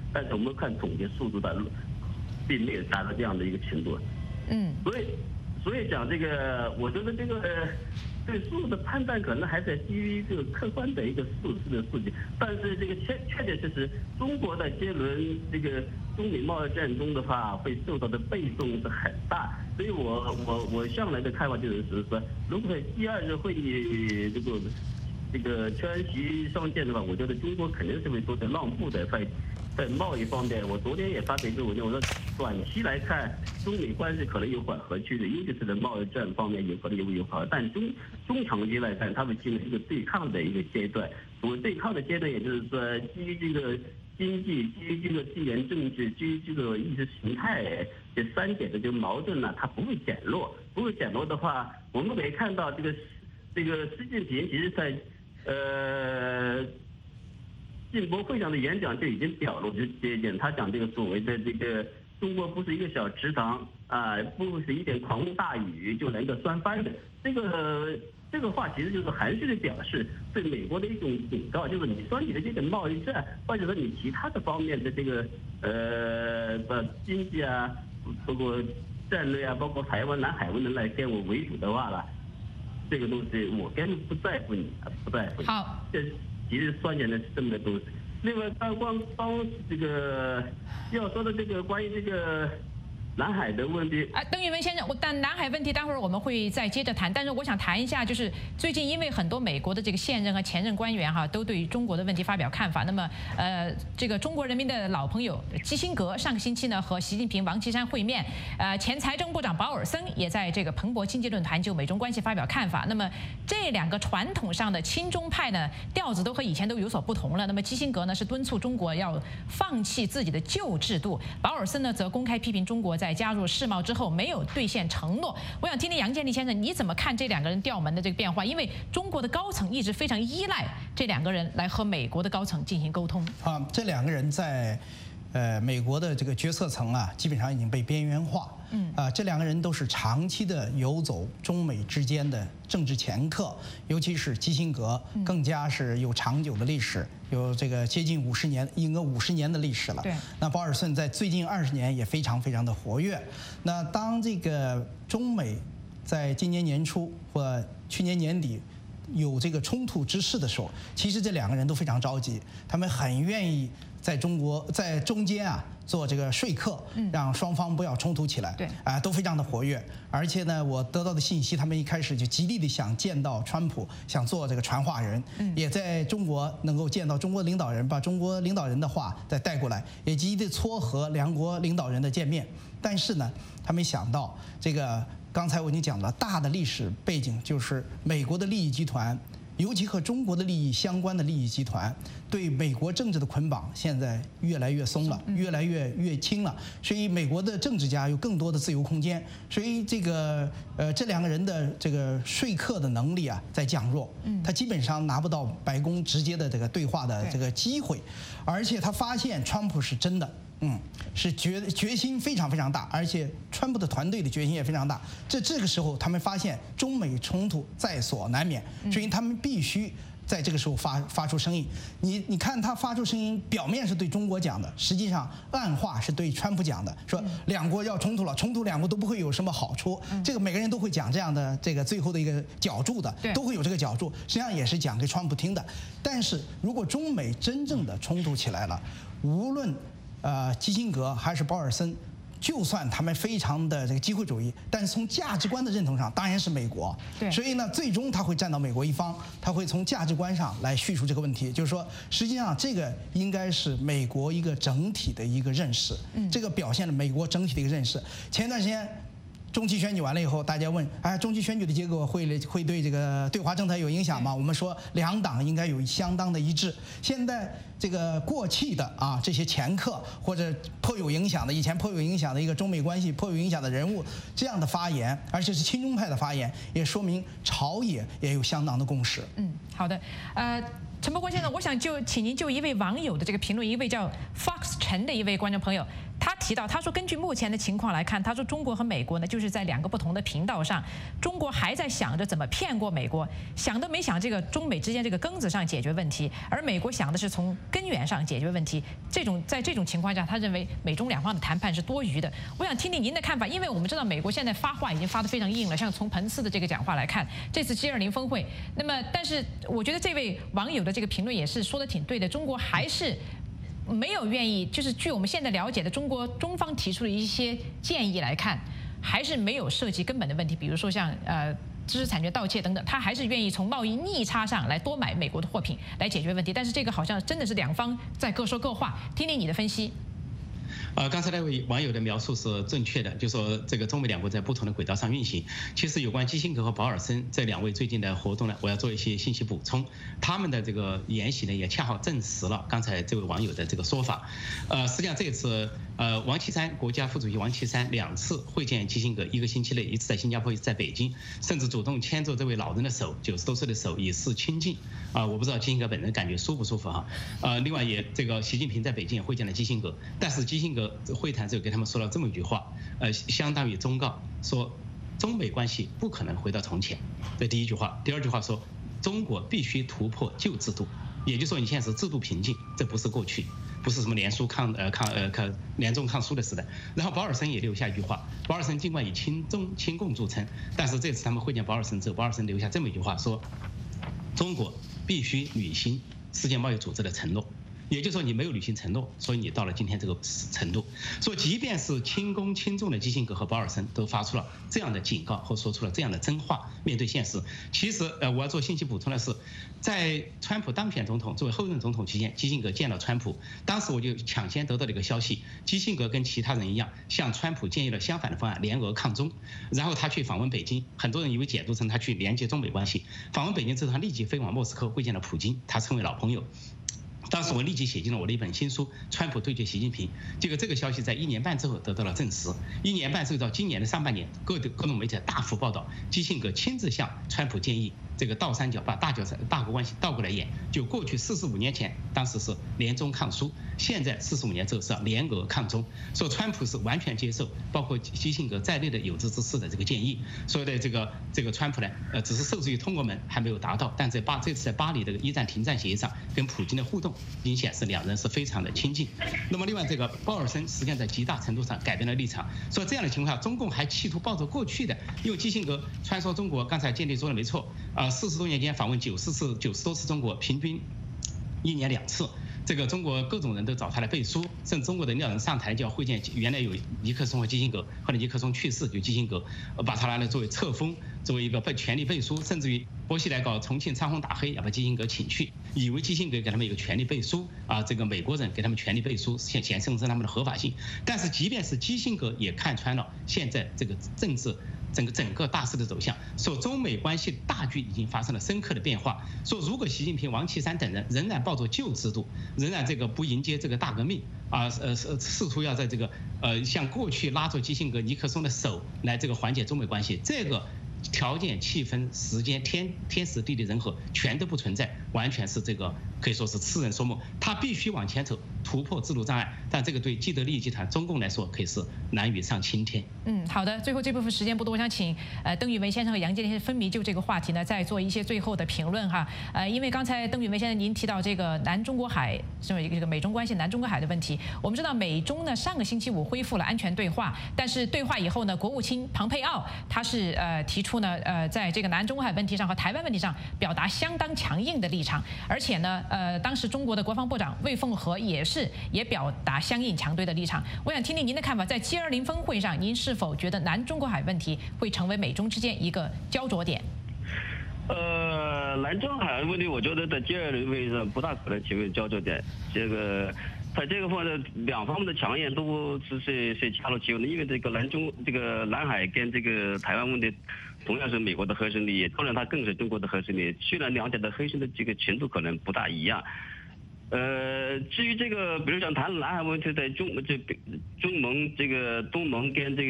Speaker 4: 但是我们看总结速度的，并没有达到这样的一个程度。
Speaker 1: 嗯，
Speaker 4: 所以所以讲这个，我觉得这个对速度的判断可能还是基于这个客观的一个数字的数据，但是这个确确确实实，中国在这轮这个中美贸易战中的话，会受到的被动是很大。所以我我我向来的看法就是说，如果第二次会议这个这个川习上线的话，我觉得中国肯定是会做的让步的，在在贸易方面，我昨天也发表一个文章，我说短期来看，中美关系可能有缓和趋势，尤其是在贸易战方面有可能有有缓和，但中中长期来看，他们进入一个对抗的一个阶段。所谓对抗的阶段，也就是说基于这个经济、基于这个地缘政治、基于这个意识形态这三点的这个矛盾呢，它不会减弱。不会减弱的话，我们可以看到这个这个习近平其实在呃。进博会上的演讲就已经表露这这一点，他讲这个所谓的这个中国不是一个小池塘啊，不是一点狂风大雨就能够翻番的。这个这个话其实就是含蓄的表示对美国的一种警告，就是你说你的这个贸易战，或者说你其他的方面的这个呃把经济啊，包括战略啊，包括海湾、南海问题来跟我为主的话了，这个东西我根本不在乎你，不在乎你。
Speaker 1: 好。
Speaker 4: 这其实双减的是这么个东西。另外，刚刚刚这个要说的这个关于这个南海的问题，
Speaker 1: 啊，邓玉文先生，我但南海问题待会儿我们会再接着谈。但是我想谈一下，就是最近因为很多美国的这个现任和前任官员哈，都对中国的问题发表看法。那么，呃，这个中国人民的老朋友基辛格上个星期呢和习近平、王岐山会面，呃，前财政部长保尔森也在这个彭博经济论坛就美中关系发表看法。那么这两个传统上的亲中派呢，调子都和以前都有所不同了。那么基辛格呢是敦促中国要放弃自己的旧制度，保尔森呢则公开批评中国在加入世贸之后没有兑现承诺。我想听听杨建立先生你怎么看这两个人调门的这个变化？因为中国的高层一直非常依赖这两个人来和美国的高层进行沟通。
Speaker 3: 啊，这两个人在呃美国的这个决策层啊，基本上已经被边缘化。嗯啊，这两个人都是长期的游走中美之间的政治掮客，尤其是基辛格更加是有长久的历史，有这个接近五十年，应该五十年的历史了。
Speaker 1: 对。
Speaker 3: 那保尔森在最近二十年也非常非常的活跃。那当这个中美在今年年初或去年年底有这个冲突之势的时候，其实这两个人都非常着急，他们很愿意在中国在中间啊做这个说客，让双方不要冲突起来。
Speaker 1: 对
Speaker 3: 啊，都非常的活跃。而且呢，我得到的信息，他们一开始就极力的想见到川普，想做这个传话人，也在中国能够见到中国领导人，把中国领导人的话再带过来，也极力的撮合两国领导人的见面。但是呢，他没想到这个刚才我已经讲了，大的历史背景就是美国的利益集团，尤其和中国的利益相关的利益集团，对美国政治的捆绑现在越来越松了，越来越越轻了。所以美国的政治家有更多的自由空间。所以这个呃这两个人的这个说客的能力啊在降弱，他基本上拿不到白宫直接的这个对话的这个机会，而且他发现川普是真的。嗯，是决决心非常非常大，而且川普的团队的决心也非常大。这这个时候，他们发现中美冲突在所难免，所以他们必须在这个时候发发出声音。你你看他发出声音，表面是对中国讲的，实际上暗话是对川普讲的，说两国要冲突了，冲突两国都不会有什么好处。这个每个人都会讲这样的这个最后的一个角注的，都会有这个角注，实际上也是讲给川普听的。但是如果中美真正的冲突起来了，无论呃，基辛格还是保尔森，就算他们非常的这个机会主义，但是从价值观的认同上，当然是美国。
Speaker 1: 对。
Speaker 3: 所以呢，最终他会站到美国一方，他会从价值观上来叙述这个问题，就是说，实际上这个应该是美国一个整体的一个认识。嗯。这个表现了美国整体的一个认识。前段时间中期选举完了以后，大家问，哎，中期选举的结果会会对这个对华政策有影响吗？我们说两党应该有相当的一致。现在这个过气的啊，这些掮客或者颇有影响的，以前颇有影响的一个中美关系颇有影响的人物，这样的发言，而且是亲中派的发言，也说明朝野也有相当的共识。
Speaker 1: 嗯，好的，呃。陈伯国先生，我想就请您就一位网友的这个评论，一位叫 Fox 陈的一位观众朋友， 他提到，他说根据目前的情况来看，他说中国和美国呢就是在两个不同的频道上，中国还在想着怎么骗过美国，想都没想这个中美之间这个根子上解决问题，而美国想的是从根源上解决问题。这种在这种情况下，他认为美中两方的谈判是多余的。我想听听您的看法，因为我们知道美国现在发话已经发得非常硬了，像从彭斯的这个讲话来看，这次 G 二零峰会，那么但是我觉得这位网友的这个评论也是说得挺对的，中国还是没有愿意，就是据我们现在了解的中国中方提出的一些建议来看，还是没有涉及根本的问题，比如说像呃知识产权盗窃等等，他还是愿意从贸易逆差上来多买美国的货品来解决问题。但是这个好像真的是两方在各说各话，听听你的分析。
Speaker 2: 呃，刚才那位网友的描述是正确的，就说这个中美两国在不同的轨道上运行。其实有关基辛格和保尔森这两位最近的活动呢，我要做一些信息补充。他们的这个言行呢，也恰好证实了刚才这位网友的这个说法。呃，实际上这次呃，王岐山国家副主席王岐山两次会见基辛格，一个星期内，一次在新加坡，一次在北京，甚至主动牵着这位老人的手，九十多岁的手，以示亲近。啊、呃，我不知道基辛格本人感觉舒不舒服哈。呃，另外也这个习近平在北京也会见了基辛格，但是基辛格会谈之后给他们说了这么一句话，呃，相当于忠告，说中美关系不可能回到从前。这第一句话，第二句话说中国必须突破旧制度，也就是说你现在是制度瓶颈，这不是过去，不是什么联苏抗呃抗呃抗联中抗苏的时代。然后保尔森也留下一句话，保尔森尽管以亲中亲共著称，但是这次他们会见保尔森之后，保尔森留下这么一句话，说中国必须履行世界贸易组织的承诺。也就是说，你没有履行承诺，所以你到了今天这个程度。说，即便是轻攻轻重的基辛格和保尔森都发出了这样的警告，或说出了这样的真话，面对现实。其实，呃，我要做信息补充的是，在川普当选总统作为后任总统期间，基辛格见了川普，当时我就抢先得到了一个消息，基辛格跟其他人一样，向川普建议了相反的方案，联俄抗中。然后他去访问北京，很多人以为解读成他去连接中美关系。访问北京之后，他立即飞往莫斯科会见了普京，他成为老朋友。当时我立即写进了我的一本新书《川普对决习近平》，结果这个消息在一年半之后得到了证实。一年半之后到今年的上半年，各各种媒体大幅报道，基辛格亲自向川普建议这个倒三角，把大角大国关系倒过来演。就过去四十五年前，当时是联中抗苏，现在四十五年之后是要联俄抗中。说川普是完全接受包括基辛格在内的有志之士的这个建议。所以的这个这个川普呢，呃，只是受制于通过门还没有达到，但在巴这次在巴黎的一战停战协议上跟普京的互动，已经显示两人是非常的亲近。那么另外这个鲍尔森实际上在极大程度上改变了立场，所以这样的情况下，中共还企图抱着过去的，因为基辛格穿梭中国，刚才建立说的没错，啊、呃，四十多年间访问九十次、九十多次中国，平均一年两次。这个中国各种人都找他来背书，甚至中国的领导人上台就要会见，原来有尼克松和基辛格，后来尼克松去世，就基辛格把他拿来作为册封，作为一个被权力背书，甚至于薄熙来搞重庆穿红打黑，要把基辛格请去，以为基辛格给他们一个权力背书啊，这个美国人给他们权力背书，显显示他们的合法性。但是即便是基辛格也看穿了现在这个政治整个整个大势的走向，说中美关系大局已经发生了深刻的变化。说如果习近平、王岐山等人仍然抱着旧制度，仍然这个不迎接这个大革命啊，呃，试图要在这个呃像过去拉着基辛格、尼克松的手来这个缓解中美关系，这个条件、气氛、时间、天天时地利人和全都不存在，完全是这个可以说是痴人说梦。他必须往前走，突破制度障碍，但这个对既得利益集团中共来说可以是难于上青天。
Speaker 1: 嗯，好的，最后这部分时间不多，我想请呃邓玉梅先生和杨洁琏分别就这个话题呢再做一些最后的评论哈。呃，因为刚才邓玉梅先生您提到这个南中国海，是这个美中关系南中国海的问题，我们知道美中呢上个星期五恢复了安全对话，但是对话以后呢，国务卿庞佩奥他是呃提出呢呃在这个南中国海问题上和台湾问题上表达相当强硬的立场，而且呢呃当时中国的国防部长魏凤和也是也表达相应强对的立场。我想听听您的看法，在 G 二零峰会上，您是否觉得南中国海问题会成为美中之间一个焦灼点？
Speaker 4: 呃，南中海问题，我觉得在 G 二零会议上不大可能成为焦灼点。这个在这个方面，两方面的强硬都是是是恰如其分的，因为这个南中这个南海跟这个台湾问题同样是美国的核心利益，当然它更是中国的核心利益。虽然两者的核心的这个程度可能不大一样。呃，至于这个，比如讲谈南海问题，在中这中盟、这个东盟跟这个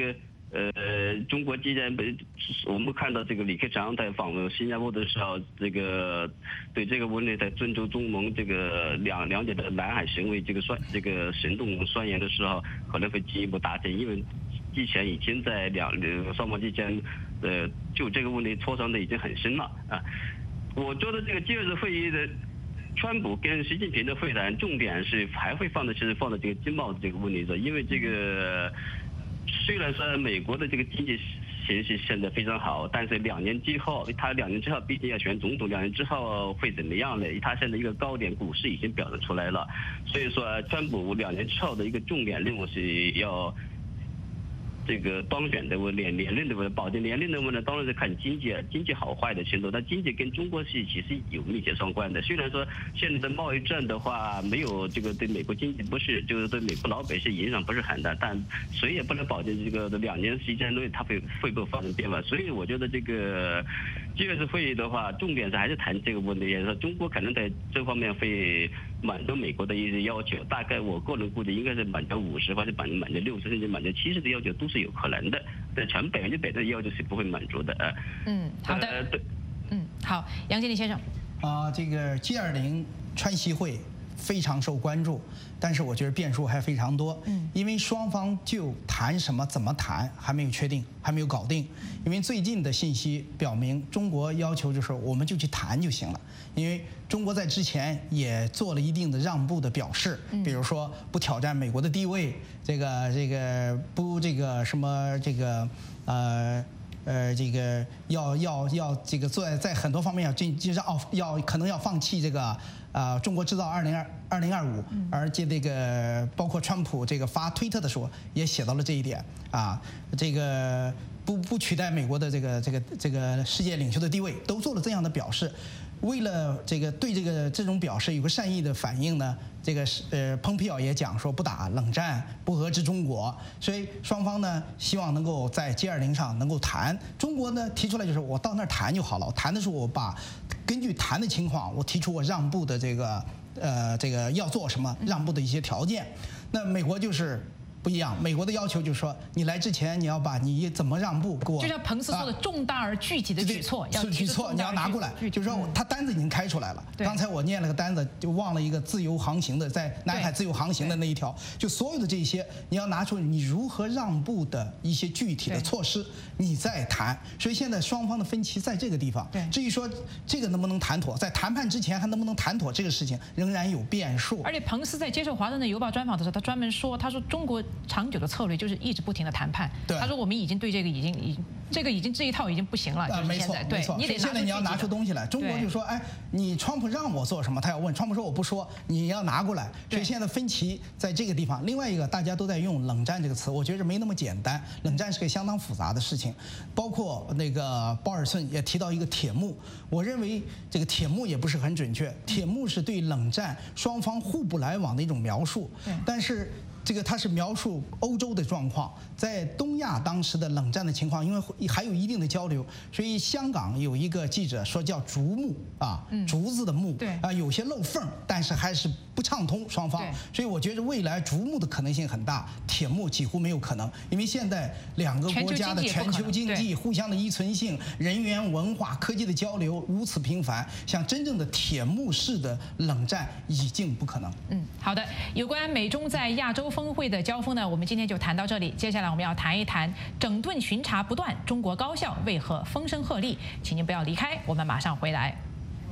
Speaker 4: 呃，中国既然我们看到这个李克强在访问新加坡的时候，这个对这个问题在尊重中盟这个两两点的南海行为这个宣这个行动宣言的时候，可能会进一步达成，因为之前已经在两双方之间，呃，就这个问题磋商的已经很深了啊。我觉得这个 G 二十会议的川普跟习近平的会谈，重点是还会放在其实放在这个经贸的这个问题上，因为这个。虽然说美国的这个经济形势现在非常好，但是两年之后，他两年之后毕竟要选总统，两年之后会怎么样呢？他现在一个高点，股市已经表现出来了，所以说川普两年之后的一个重点任务是要这个当选的问连连任的问保证连任的问呢，当然是看经济经济好坏的程度。但经济跟中国是其实有密切相关的。虽然说现在的贸易战的话，没有这个对美国经济不是就是对美国老百姓影响不是很大，但谁也不能保证这个两年时间内它会会不会发生变化。所以我觉得这个这个是会议的话，重点是还是谈这个问题，也就是说中国可能在这方面会满足美国的一些要求。大概我个人估计应该是满足五十或者满满足六十甚至满足七十的要求都是有可能的，但全百分之百的要求是不会满足的啊。
Speaker 1: 嗯，好的。
Speaker 4: 呃、对，
Speaker 1: 嗯，好，杨经理先生。
Speaker 3: 啊、呃，这个 G 二十 川习会非常受关注，但是我觉得变数还非常多。嗯，因为双方就谈什么、怎么谈还没有确定，还没有搞定。因为最近的信息表明，中国要求就是我们就去谈就行了。因为中国在之前也做了一定的让步的表示，比如说不挑战美国的地位，这个这个不这个什么这个呃。呃，这个要要要这个在在很多方面要进，就是哦，要可能要放弃这个呃中国制造二零二二零二五，而且这个包括川普这个发推特的时候也写到了这一点啊，这个不不取代美国的这个这个这个世界领袖的地位，都做了这样的表示。为了这个对这个这种表示有个善意的反应呢，这个是呃蓬佩奥也讲说不打冷战，不遏制中国，所以双方呢希望能够在 G 二十 上能够谈。中国呢提出来就是我到那儿谈就好了，我谈的时候我把根据谈的情况，我提出我让步的这个呃这个要做什么让步的一些条件。那美国就是不一样，美国的要求就是说，你来之前你要把你怎么让步给我，
Speaker 1: 就像彭斯说的，重大而具体的举措，要
Speaker 3: 举措你要拿过来。就是说，他单子已经开出来了。刚才我念了个单子，就忘了一个自由航行的，在南海自由航行的那一条，就所有的这些，你要拿出你如何让步的一些具体的措施，你再谈。所以现在双方的分歧在这个地方。至于说这个能不能谈妥，在谈判之前还能不能谈妥这个事情，仍然有变数。
Speaker 1: 而且彭斯在接受《华盛顿邮报》专访的时候，他专门说，他说中国长久的策略就是一直不停的谈判。他说我们已经对这个已经已经这个已经这一套已经不行了。
Speaker 3: 啊，没错，没错。
Speaker 1: 你得
Speaker 3: 现在你要拿出东西来。中国就说，哎，你川普让我做什么？他要问，川普说我不说，你要拿过来。所以现在分歧在这个地方。另外一个，大家都在用冷战这个词，我觉得没那么简单。冷战是个相当复杂的事情，包括那个鲍尔森也提到一个铁幕，我认为这个铁幕也不是很准确。铁幕是对冷战双方互不来往的一种描述，但是。这个它是描述欧洲的状况，在东亚当时的冷战的情况，因为还有一定的交流，所以香港有一个记者说叫竹幕啊，竹子的幕，
Speaker 1: 对
Speaker 3: 啊，有些漏缝，但是还是不畅通双方，所以我觉得未来竹幕的可能性很大，铁幕几乎没有可能，因为现在两个国家的全球经济互相的依存性、人员、文化、科技的交流如此频繁，像真正的铁幕式的冷战已经不可能。
Speaker 1: 嗯，好的，有关美中在亚洲峰会的交锋呢，我们今天就谈到这里。接下来我们要谈一谈整顿巡查不断，中国高校为何风声鹤唳？请您不要离开，我们马上回来。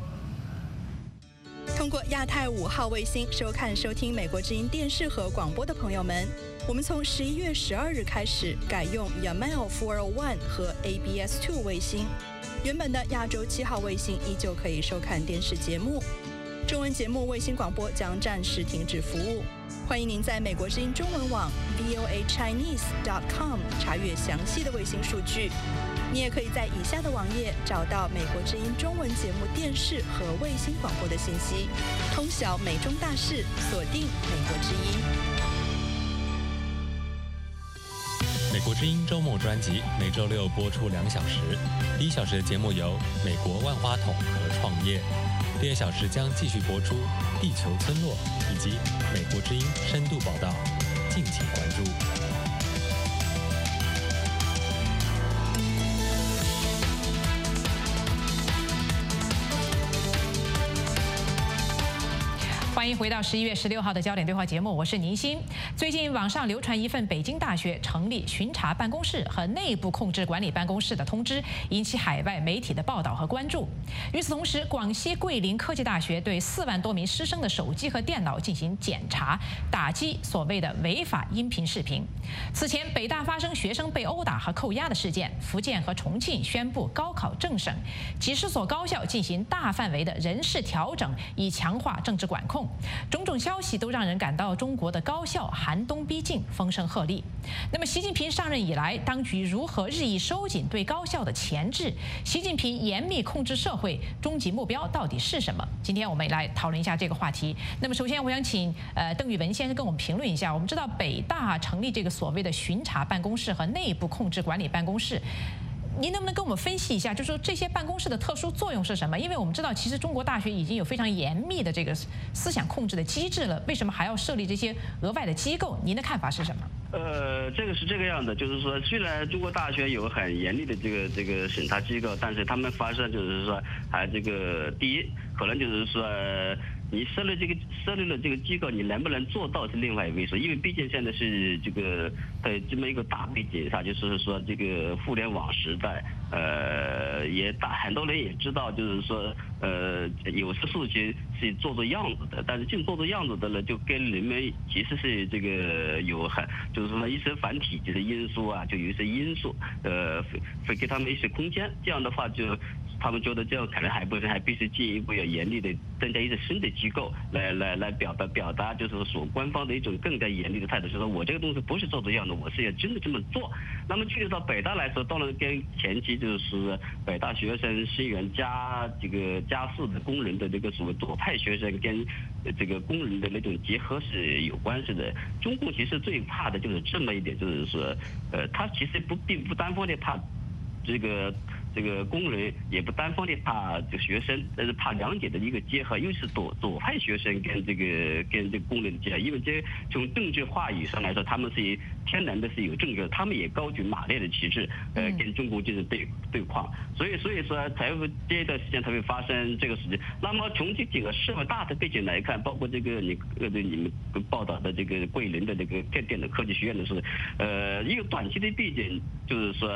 Speaker 5: 通过亚太五号卫星收看、收听美国之音电视和广播的朋友们，我们从十一月十二日开始改用 Yamal四零一 和 A B S 二卫星，原本的亚洲七号卫星依旧可以收看电视节目。中文节目卫星广播将暂时停止服务。欢迎您在美国之音中文网 v o a chinese dot com 查阅详细的卫星数据。你也可以在以下的网页找到美国之音中文节目电视和卫星广播的信息。通晓美中大事，锁定美国之音。
Speaker 6: 美国之音周末专辑每周六播出两小时，第一小时的节目由美国万花筒和创业，第二小时将继续播出地球村落以及美国之音深度报道，敬请关注。
Speaker 1: 欢迎回到十一月十六号的焦点对话节目，我是宁鑫。最近网上流传一份北京大学成立巡查办公室和内部控制管理办公室的通知，引起海外媒体的报道和关注。与此同时，广西桂林科技大学对四万多名师生的手机和电脑进行检查，打击所谓的违法音频视频。此前，北大发生学生被殴打和扣押的事件，福建和重庆宣布高考政审，几十所高校进行大范围的人事调整，以强化政治管控。种种消息都让人感到中国的高校寒冬逼近，风声鹤唳。那么，习近平上任以来，当局如何日益收紧对高校的钳制？习近平严密控制社会，终极目标到底是什么？今天我们来讨论一下这个话题。那么，首先我想请呃邓玉文先生跟我们评论一下。我们知道北大成立这个所谓的巡查办公室和内部控制管理办公室。您能不能跟我们分析一下，就是说这些办公室的特殊作用是什么？因为我们知道，其实中国大学已经有非常严密的这个思想控制的机制了，为什么还要设立这些额外的机构？您的看法是什么？
Speaker 4: 呃，这个是这个样的，就是说，虽然中国大学有很严厉的这个这个审查机构，但是他们发生就是说，还这个第一，可能就是说。你设立这个设立了这个机构，你能不能做到是另外一回事。因为毕竟现在是这个在这么一个大背景下，就是说这个互联网时代，呃，也大很多人也知道，就是说呃，有些事情是做做样子的，但是净做做样子的呢，就跟人们其实是这个有很就是说一些反体制的因素啊，就有一些因素，呃，会会给他们一些空间。这样的话就。他们觉得这样可能还不是，还必须进一步要严厉的增加一些新的机构来来来表达表达，就是说官方的一种更加严厉的态度，就是说我这个东西不是做这样的，我是要真的这么做。那么具体到北大来说，当然跟前期就是北大学生生源加这个加四的工人的这个所谓左派学生跟这个工人的那种结合是有关系的。中共其实最怕的就是这么一点，就是说，呃，他其实不并不单方面怕这个。这个工人也不单方面怕这个学生，但是怕两者的一个结合，尤其是左左派学生跟这个跟这个工人的结合，因为这从政治话语上来说，他们是天然的是有政治，他们也高举马列的旗帜，呃，跟中国进行对对抗，所以所以说才会这一段时间才会发生这个事情。那么从这几个社会大的背景来看，包括这个你呃你们报道的这个桂林的这个电电子科技学院的是，呃，一个短期的背景就是说。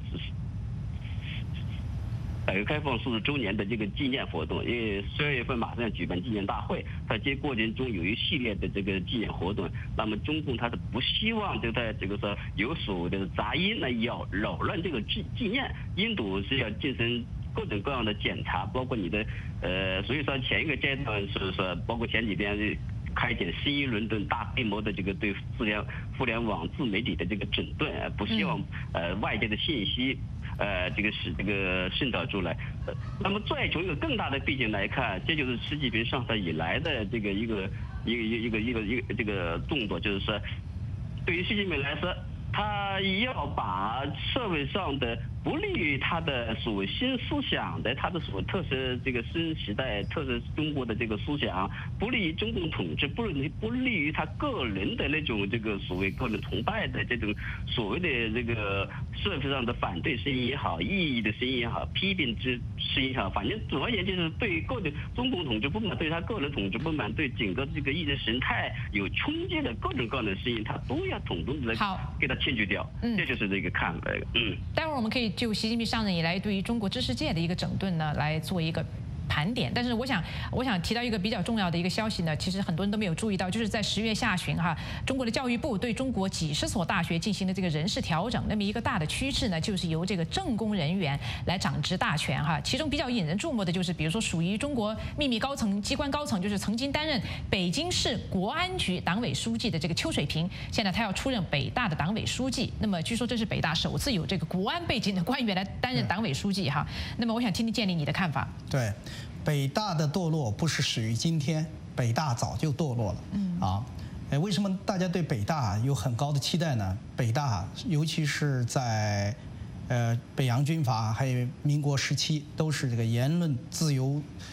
Speaker 4: 改革开放四十周年的这个纪念活动，因为十二月份马上要举办纪念大会，在这过程中有一系列的这个纪念活动。那么中共他是不希望就在这个说有所谓的杂音来扰扰乱这个纪纪念，印度是要进行各种各样的检查，包括你的呃，所以说前一个阶段是说，包括前几天开展新一轮的大规模的这个对互联互联网自媒体的这个整顿，不希望呃外界的信息。呃，这个是这个渗透出来。呃，那么再从一个更大的背景来看，这就是习近平上台以来的这个一个一个一个一个一个这个动作，就是说，对于习近平来说，他要把社会上的不利于他的所谓新思想的，他的所谓特色这个新时代特色中国的这个思想，不利于中共统治，不利不利于他个人的那种这个所谓个人崇拜的这种所谓的这个社会上的反对声音也好，异议的声音也好，批评之声音也好，反正总而言之就是对个人中共统治不满，对他个人统治不满，对整个这个意识形态有冲击的各种各样的声音，他都要统统的来给他清除掉。嗯，这就是这个看法。嗯，
Speaker 1: 待会儿我们可以就习近平上任以来对于中国知识界的一个整顿呢，来做一个盘点。但是我想，我想提到一个比较重要的一个消息呢，其实很多人都没有注意到，就是在十月下旬哈，中国的教育部对中国几十所大学进行了这个人事调整。那么一个大的趋势呢，就是由这个政工人员来掌执大权哈。其中比较引人注目的就是，比如说属于中国秘密高层机关高层，就是曾经担任北京市国安局党委书记的这个邱水平，现在他要出任北大的党委书记。那么据说这是北大首次有这个国安背景的官员来担任党委书记哈。那么我想听听建立你的看法。
Speaker 3: 对。北大的堕落不是始于今天，北大早就堕落了。嗯啊，哎，为什么大家对北大有很高的期待呢？北大尤其是在呃北洋军阀还有民国时期，都是这个言论自由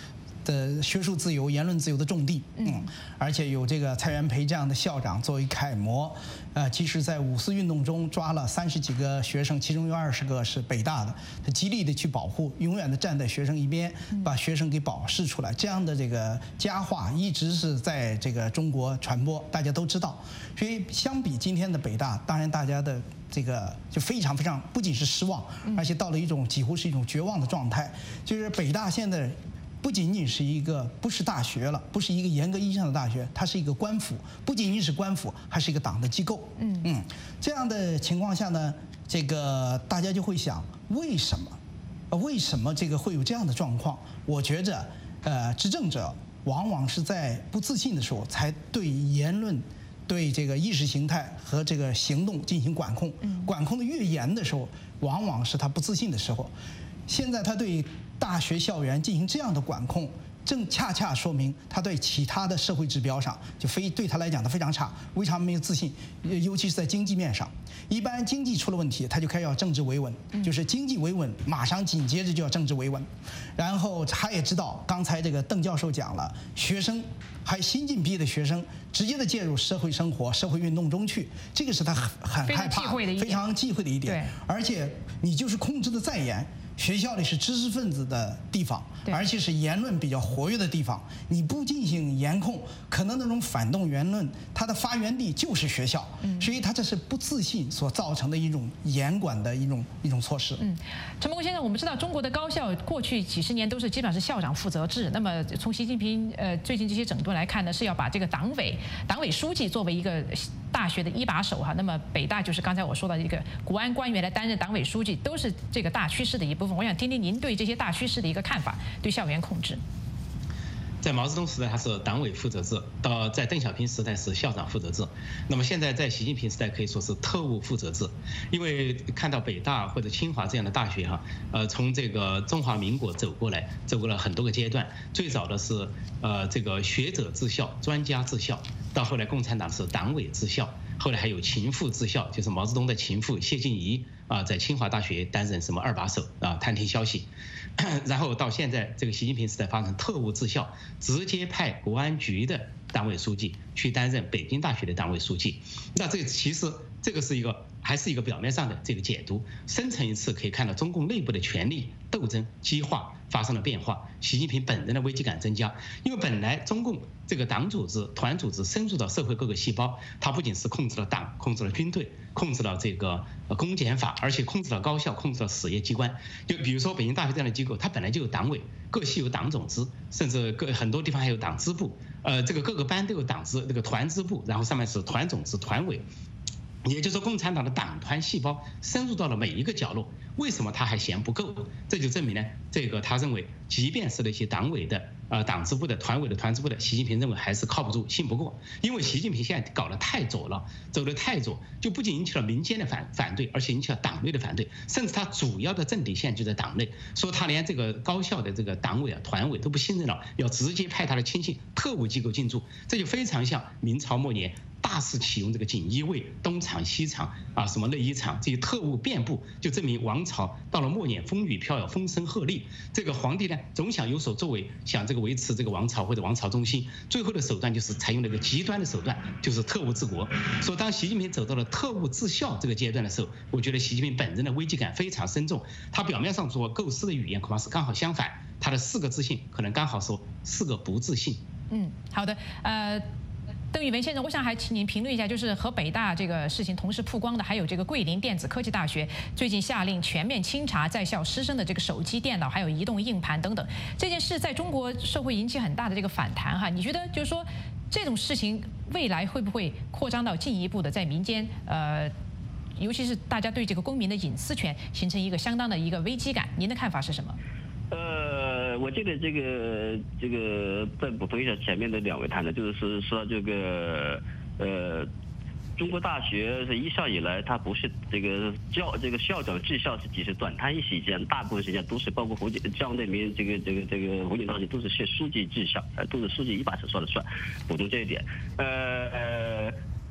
Speaker 3: 的学术自由、言论自由的重地，嗯，而且有这个蔡元培这样的校长作为楷模，呃，其实在五四运动中抓了三十几个学生，其中有二十个是北大的，他极力的去保护，永远的站在学生一边，把学生给保释出来，这样的这个佳话一直是在这个中国传播，大家都知道。所以相比今天的北大，当然大家的这个就非常非常不仅是失望，而且到了一种几乎是一种绝望的状态，就是北大现在不仅仅是一个不是大学了，不是一个严格意义上的大学，它是一个官府，不仅仅是官府，还是一个党的机构。嗯嗯，这样的情况下呢，这个大家就会想，为什么？呃，为什么这个会有这样的状况？我觉着，呃，执政者往往是在不自信的时候，才对言论、对这个意识形态和这个行动进行管控。管控的越严的时候，往往是他不自信的时候。现在他对大学校园进行这样的管控，正恰恰说明他对其他的社会指标上就非对他来讲他非常差，为啥没有自信？尤其是在经济面上，一般经济出了问题，他就开始要政治维稳，就是经济维稳，马上紧接着就要政治维稳。然后他也知道，刚才这个邓教授讲了，学生还新晋毕业的学生直接的介入社会生活、社会运动中去，这个是他很很害怕、非常忌讳的一点。而且你就是控制的再严。学校里是知识分子的地方，而且是言论比较活跃的地方。你不进行严控，可能那种反动言论，它的发源地就是学校。嗯，所以它这是不自信所造成的一种严管的一种一种措施。
Speaker 1: 嗯，陈伯公先生，我们知道中国的高校过去几十年都是基本上是校长负责制。那么从习近平呃最近这些整顿来看呢，是要把这个党委党委书记作为一个大学的一把手哈。那么北大就是刚才我说的一个国安官员来担任党委书记，都是这个大趋势的一部分。我想听听您对这些大趋势的一个看法，对校园控制。
Speaker 2: 在毛泽东时代，他是党委负责制；到在邓小平时代是校长负责制。那么现在在习近平时代可以说是特务负责制。因为看到北大或者清华这样的大学哈，呃，从这个中华民国走过来，走过了很多个阶段。最早的是呃这个学者治校、专家治校，到后来共产党是党委治校，后来还有情妇治校，就是毛泽东的情妇谢晋仪啊，在清华大学担任什么二把手啊，探听消息。然后到现在这个习近平时代发生特务治校，直接派国安局的党委书记去担任北京大学的党委书记。那这其实这个是一个还是一个表面上的这个解读，深层一次可以看到中共内部的权力斗争激化发生了变化，习近平本人的危机感增加。因为本来中共这个党组织、团组织深入到社会各个细胞，它不仅是控制了党、控制了军队、控制了这个公检法，而且控制了高校、控制了实业机关。就比如说北京大学这样的机构，它本来就有党委，各系有党总支，甚至各很多地方还有党支部。呃，这个各个班都有党支，这个团支部，然后上面是团总支、团委。也就是说，共产党的党团细胞深入到了每一个角落，为什么他还嫌不够？这就证明呢，这个他认为，即便是那些党委的、呃党支部的、团委的、团支部的，习近平认为还是靠不住，信不过。因为习近平现在搞得太左了，走得太左，就不仅引起了民间的反反对，而且引起了党内的反对，甚至他主要的政敌现在就在党内，说他连这个高校的这个党委啊、团委都不信任了，要直接派他的亲信特务机构进驻，这就非常像明朝末年。大肆启用这个锦衣卫、东厂、西厂啊，什么内衣厂，这些特务遍布，就证明王朝到了末年风雨飘摇、风声鹤唳。这个皇帝呢，总想有所作为，想这个维持这个王朝或者王朝中心，最后的手段就是采用那个极端的手段，就是特务治国。所以当习近平走到了特务治校这个阶段的时候，我觉得习近平本人的危机感非常深重。他表面上所构思的语言恐怕是刚好相反，他的四个自信可能刚好说四个不自信。
Speaker 1: 嗯，好的，呃。邓玉文先生，我想还请您评论一下，就是和北大这个事情同时曝光的，还有这个桂林电子科技大学最近下令全面清查在校师生的这个手机、电脑，还有移动硬盘等等。这件事在中国社会引起很大的这个反弹哈。你觉得就是说这种事情未来会不会扩张到进一步的在民间呃，尤其是大家对这个公民的隐私权形成一个相当的一个危机感？您的看法是什么？
Speaker 4: 呃，我觉得这个这个再补充一下前面的两位谈的，就是说这个呃，中国大学是一校以来，它不是这个教这个校长治校是只是短暂一时间，大部分时间都是包括胡锦江那边这个这个这个胡锦涛都是是书记治校，呃，都是书记一把手说了算，补充这一点。呃呃，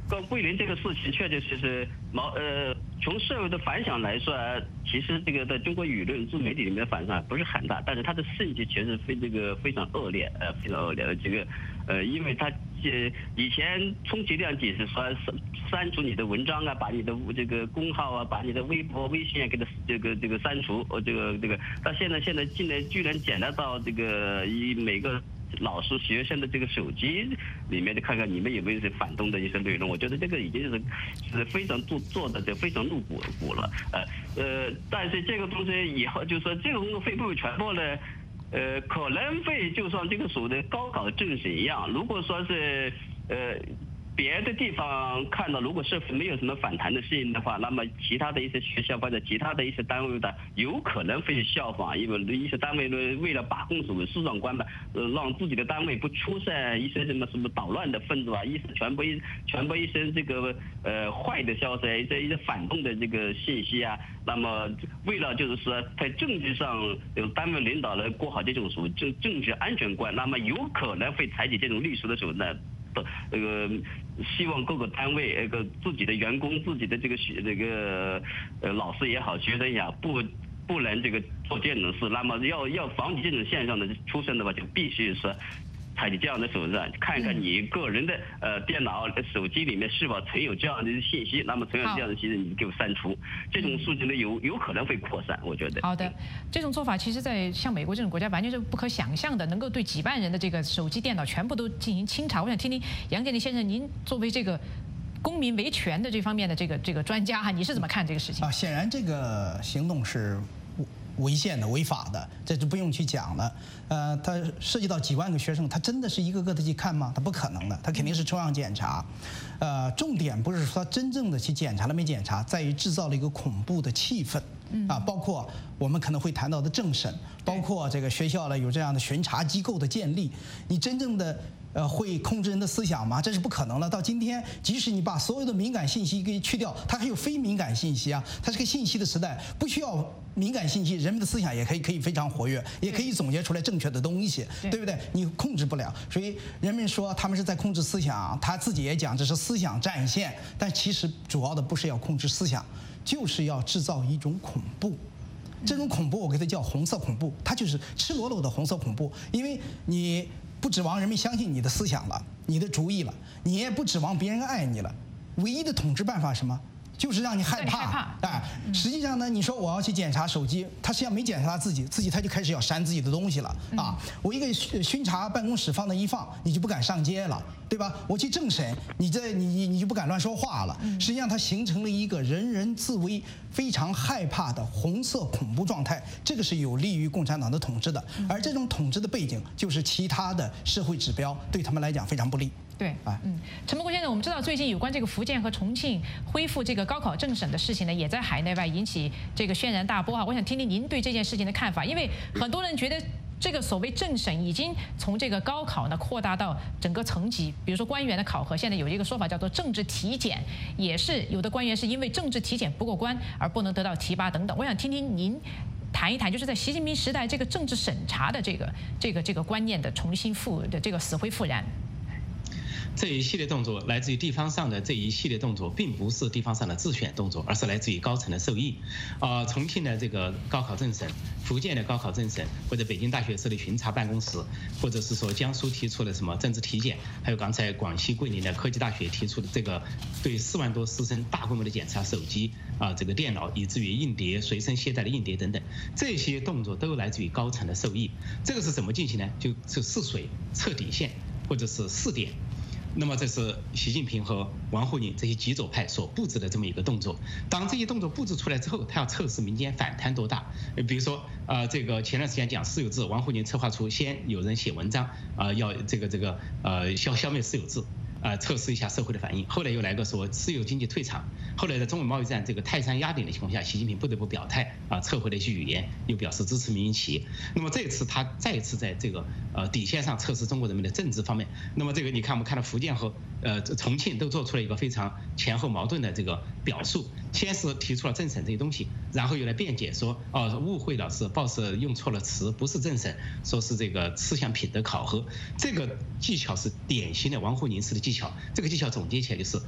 Speaker 4: 跟桂林这个事情确确实实毛呃，从社会的反响来说，其实这个在中国舆论自媒体里面的反响不是很大，但是它的胜绩确实非这个非常恶劣，呃，非常恶劣的这个呃，因为它呃以前充其量只是说删删除你的文章啊，把你的这个公号啊，把你的微博、微信啊给它这个这个删除，呃，这个这个，到现在现在竟然居然简单到这个以每个老师学生的这个手机里面的看看你们有没有些反动的一些内容，我觉得这个已经是是非常做做的这非常露骨骨了，呃呃，但是这个东西以后就是说这个工作会不会传播呢？呃，可能会就像这个所谓的高考政审一样，如果说是呃。别的地方看到，如果是没有什么反弹的事情的话，那么其他的一些学校或者其他的一些单位的有可能会效仿，因为一些单位呢为了把控所谓市长官的，呃，让自己的单位不出现一些什么什么捣乱的分子啊，一些传播一传播一些这个呃坏的消息，一些一些反动的这个信息啊，那么为了就是说在政治上有单位领导来过好这种所谓政政治安全观，那么有可能会采取这种律师的手段。这个希望各个单位那个自己的员工、自己的这个学这个呃老师也好、学生也好，不不能这个做这种事。那么要要防止这种现象的出现的话，就必须是采取这样的手段，看看你个人的呃电脑、手机里面是否存有这样的信息。那么存有这样的信息，你给我删除。这种事情呢，有有可能会扩散，我觉得。
Speaker 1: 好的，这种做法其实，在像美国这种国家，完全是不可想象的，能够对几万人的这个手机、电脑全部都进行清查。我想听听杨建立先生，您作为这个公民维权的这方面的这个这个专家哈，你是怎么看这个事情？
Speaker 3: 啊，显然这个行动是违宪的、违法的，这就不用去讲了。呃，它涉及到几万个学生，他真的是一个个的去看吗？他不可能的，他肯定是抽样检查。呃，重点不是说真正的去检查了没检查，在于制造了一个恐怖的气氛。啊，包括我们可能会谈到的政审，包括这个学校呢有这样的巡查机构的建立，你真正的呃会控制人的思想吗？这是不可能了。到今天，即使你把所有的敏感信息给去掉，它还有非敏感信息啊，它是个信息的时代，不需要敏感信息，人们的思想也可以可以非常活跃，也可以总结出来正确的东西，对不对？你控制不了，所以人们说他们是在控制思想，他自己也讲这是思想战线，但其实主要的不是要控制思想，就是要制造一种恐怖。这种恐怖我给它叫红色恐怖，它就是赤裸裸的红色恐怖，因为你不指望人们相信你的思想了，你的主意了，你也不指望别人爱你了，唯一的统治办法是什么？就是让你害怕，哎，实际上呢，你说我要去检查手机，他实际上没检查他自己，自己他就开始要删自己的东西了啊！我一个巡查办公室放那一放，你就不敢上街了，对吧？我去政审，你这你你你就不敢乱说话了。实际上，它形成了一个人人自危、非常害怕的红色恐怖状态，这个是有利于共产党的统治的。而这种统治的背景，就是其他的社会指标对他们来讲非常不利。
Speaker 1: 对，啊，嗯，陈伯国先生，我们知道最近有关这个福建和重庆恢复这个高考政审的事情呢，也在海内外引起这个轩然大波啊。我想听听您对这件事情的看法，因为很多人觉得这个所谓政审已经从这个高考呢扩大到整个层级，比如说官员的考核，现在有一个说法叫做政治体检，也是有的官员是因为政治体检不过关而不能得到提拔等等。我想听听您谈一谈，就是在习近平时代这个政治审查的这个这个这个观念的重新复的这个死灰复燃。
Speaker 2: 这一系列动作来自于地方上的这一系列动作，并不是地方上的自选动作，而是来自于高层的授意。啊、呃，重庆的这个高考政审，福建的高考政审，或者北京大学设立巡查办公室，或者是说江苏提出的什么政治体检，还有刚才广西桂林的科技大学提出的这个对四万多师生大规模的检查手机啊、呃，这个电脑，以至于硬碟、随身携带的硬碟等等，这些动作都来自于高层的授意。这个是怎么进行呢？就是试水、测底线，或者是试点。那么这是习近平和王沪宁这些极左派所布置的这么一个动作。当这些动作布置出来之后，他要测试民间反弹多大。比如说，呃，这个前段时间讲私有制，王沪宁策划出先有人写文章，啊、呃，要这个这个呃消消灭私有制。呃，测试一下社会的反应。后来又来个说私有经济退场。后来在中美贸易战这个泰山压顶的情况下，习近平不得不表态啊，撤回了一些语言，又表示支持民营企业。那么这次他再次在这个呃底线上测试中国人民的政治方面。那么这个你看，我们看到福建和呃重庆都做出了一个非常前后矛盾的这个表述。先是提出了政审这些东西，然后又来辩解说哦误会了，是报社用错了词，不是政审，说是这个思想品德考核。这个技巧是典型的王沪宁式的技巧。这个技巧总结起来就是，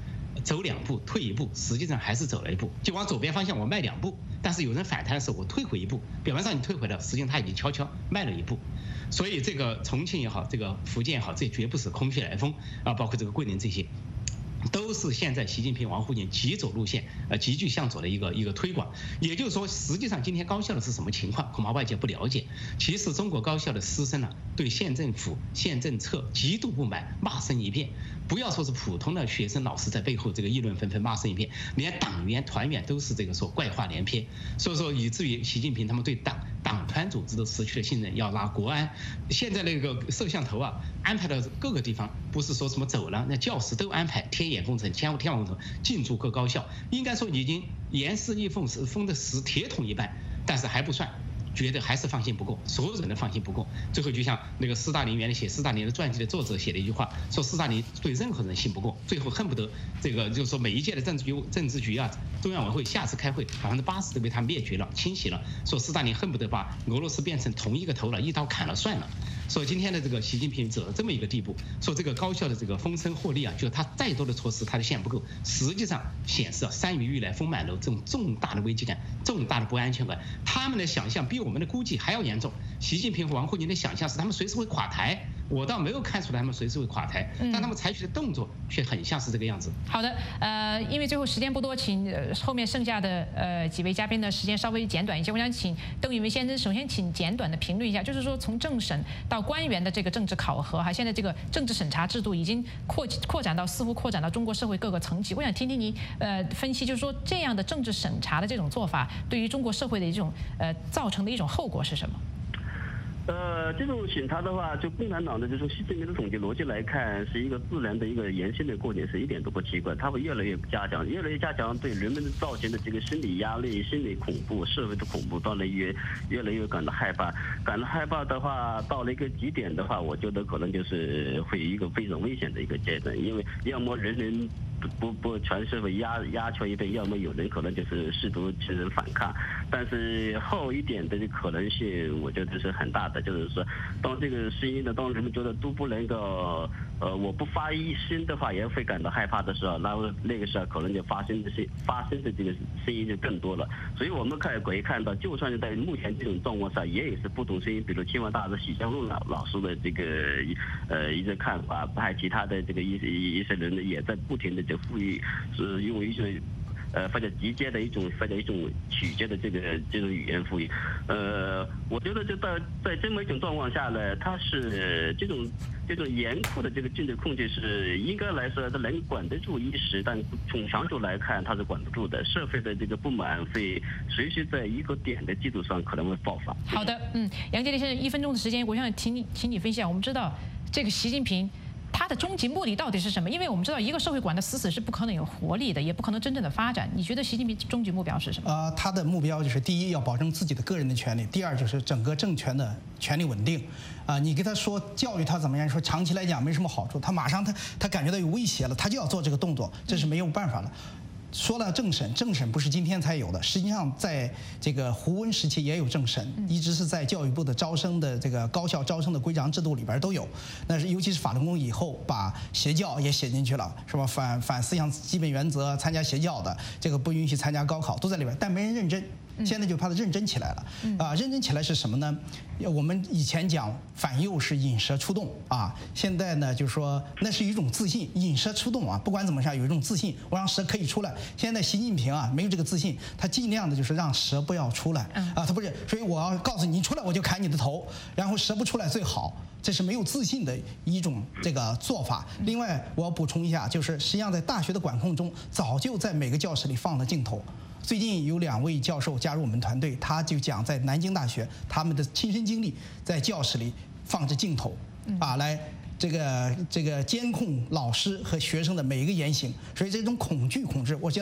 Speaker 2: 走两步退一步，实际上还是走了一步，就往左边方向我迈两步，但是有人反弹的时候我退回一步，表面上你退回了，实际上他已经悄悄迈了一步。所以这个重庆也好，这个福建也好，这绝不是空穴来风啊，包括这个桂林这些。都是现在习近平、王沪宁急走路线，呃，急剧向左的一个一个推广。也就是说，实际上今天高校的是什么情况，恐怕外界不了解。其实中国高校的师生呢，对县政府、县政策极度不满，骂声一片。不要说是普通的学生、老师在背后这个议论纷纷、骂声一片，连党员、团员都是这个说怪话连篇。所以说，以至于习近平他们对党、党团组织都失去了信任，要拉国安。现在那个摄像头啊，安排到各个地方，不是说什么走廊，那教室都安排天眼工程、天天网工程进驻各高校，应该说已经严丝一缝，是封的死铁桶一般，但是还不算。觉得还是放心不够，所有人的放心不够。最后就像那个斯大林原来写斯大林的传记的作者写了一句话，说斯大林对任何人信不过，最后恨不得这个就是说每一届的政治局政治局啊、中央委员会下次开会，百分之八十都被他灭绝了、清洗了。说斯大林恨不得把俄罗斯变成同一个头了，一刀砍了算了。所以今天的这个习近平走到这么一个地步，说这个高校的这个风声获利啊，就是他再多的措施他的线不够，实际上显示啊山雨欲来风满楼这种重大的危机感、重大的不安全感，他们的想象比我们的估计还要严重。习近平和王沪宁的想象是他们随时会垮台，我倒没有看出来他们随时会垮台，但他们采取的动作却很像是这个样子。
Speaker 1: 好的，呃，因为最后时间不多，请后面剩下的呃几位嘉宾的时间稍微简短一些。我想请邓宇文先生首先请简短的评论一下，就是说从政审到官员的这个政治考核哈，现在这个政治审查制度已经扩扩展到似乎扩展到中国社会各个层级。我想听听你呃分析，就是说这样的政治审查的这种做法，对于中国社会的一种呃造成的一种后果是什么？
Speaker 4: 呃，这种审查的话，就共产党的这种习近平的统计逻辑来看，是一个自然的一个延伸的过程，是一点都不奇怪。它会越来越加强，越来越加强，对人们的造成的这个心理压力、心理恐怖、社会的恐怖，当然越越来越感到害怕。感到害怕的话，到了一个极点的话，我觉得可能就是会一个非常危险的一个阶段，因为要么人人。不不，全社会压压权一边，要么有人可能就是试图去反抗，但是后一点的可能性，我觉得是很大的。就是说，当这个声音呢，当人们觉得都不能够，呃，我不发一声的话，也会感到害怕的时候，然后那个时候可能就发生的是发生的这个声音就更多了。所以我们看可以看到，就算是在目前这种状况下，也有是不同声音，比如清华大学许江路老老师的这个呃一个看法，还有其他的这个一一些人呢，也在不停的。就赋予是用一种呃或者直接的一种或者一种曲解的这个这种语言赋予，呃，我觉得就在在这么一种状况下呢，它是这种这种严酷的这个政治控制是应该来说它能管得住一时，但从长久来看它是管不住的，社会的这个不满会随时在一个点的基础上可能会爆发。
Speaker 1: 好的，嗯，杨洁篪先生，一分钟的时间，我想请你请你分享。我们知道这个习近平。他的终极目的到底是什么？因为我们知道，一个社会管得死死是不可能有活力的，也不可能真正的发展。你觉得习近平终极目标是什么？
Speaker 3: 呃，他的目标就是第一，要保证自己的个人的权利；第二，就是整个政权的权力稳定。啊、呃，你跟他说教育他怎么样，说长期来讲没什么好处，他马上他他感觉到有威胁了，他就要做这个动作，这是没有办法了。说了政审，政审不是今天才有的，实际上在这个胡温时期也有政审，一直是在教育部的招生的这个高校招生的规章制度里边都有。那是尤其是法轮功以后，把邪教也写进去了，是吧？反反思想基本原则，参加邪教的这个不允许参加高考，都在里边，但没人认真。现在就怕他认真起来了，啊，认真起来是什么呢？我们以前讲反右是引蛇出洞啊，现在呢就是说那是一种自信，引蛇出洞啊，不管怎么样有一种自信，我让蛇可以出来。现在习近平啊没有这个自信，他尽量的就是让蛇不要出来啊，他不是，所以我要告诉你，你出来我就砍你的头，然后蛇不出来最好。这是没有自信的一种这个做法。另外，我要补充一下，就是实际上在大学的管控中，早就在每个教室里放了镜头。最近有两位教授加入我们团队，他就讲在南京大学他们的亲身经历，在教室里放着镜头，啊，来这个这个监控老师和学生的每一个言行。所以这种恐惧控制，我叫它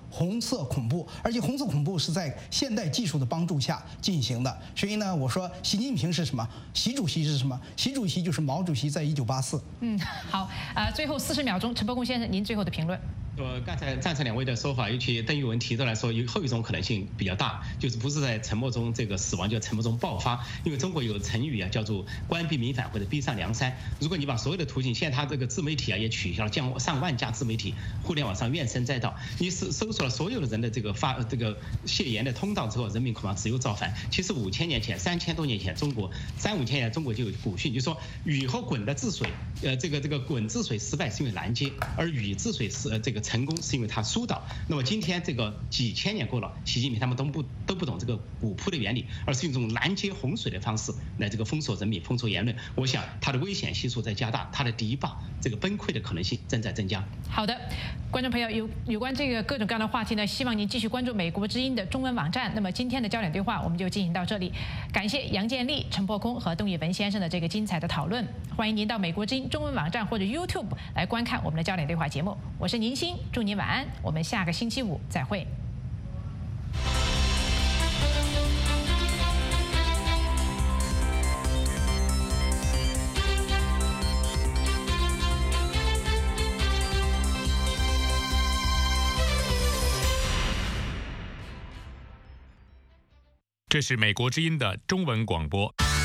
Speaker 3: 红色恐怖，而且红色恐怖是在现代技术的帮助下进行的。所以呢，我说习近平是什么？习主席是什么？习主席就是毛主席在一九八四。
Speaker 1: 嗯，好，啊、呃，最后四十秒钟，陈伯公先生，您最后的评论。
Speaker 2: 我刚才赞成两位的说法，尤其邓玉文提出来说，有后一种可能性比较大，就是不是在沉默中这个死亡，就在沉默中爆发。因为中国有成语啊，叫做关闭民反或者逼上梁山。如果你把所有的途径，现在它这个自媒体啊也取消了，将上万家自媒体，互联网上怨声载道。你是搜索了所有的人的这个发这个泄言的通道之后，人民恐怕只有造反。其实五千年前、三千多年前，中国三五千年中国就有古训，就说禹和鲧的治水，呃，这个这个鲧治水失败是因为拦截，而禹治水是呃这个成功是因为他疏导。那么今天这个几千年过了，习近平他们都不都不懂这个古铺的原理，而是用这种拦截洪水的方式来这个封锁人民、封锁言论。我想它的危险系数在加大，它的堤坝这个崩溃的可能性正在增加。
Speaker 1: 好的，观众朋友，有有关这个各种各样的话题呢，希望您继续关注美国之音的中文网站。那么今天的焦点对话我们就进行到这里，感谢杨建立、陈伯空和邓玉文先生的这个精彩的讨论。欢迎您到美国之音中文网站或者 YouTube 来观看我们的焦点对话节目。我是宁欣，祝您晚安，我们下个星期五再会。
Speaker 6: 这是美国之音的中文广播。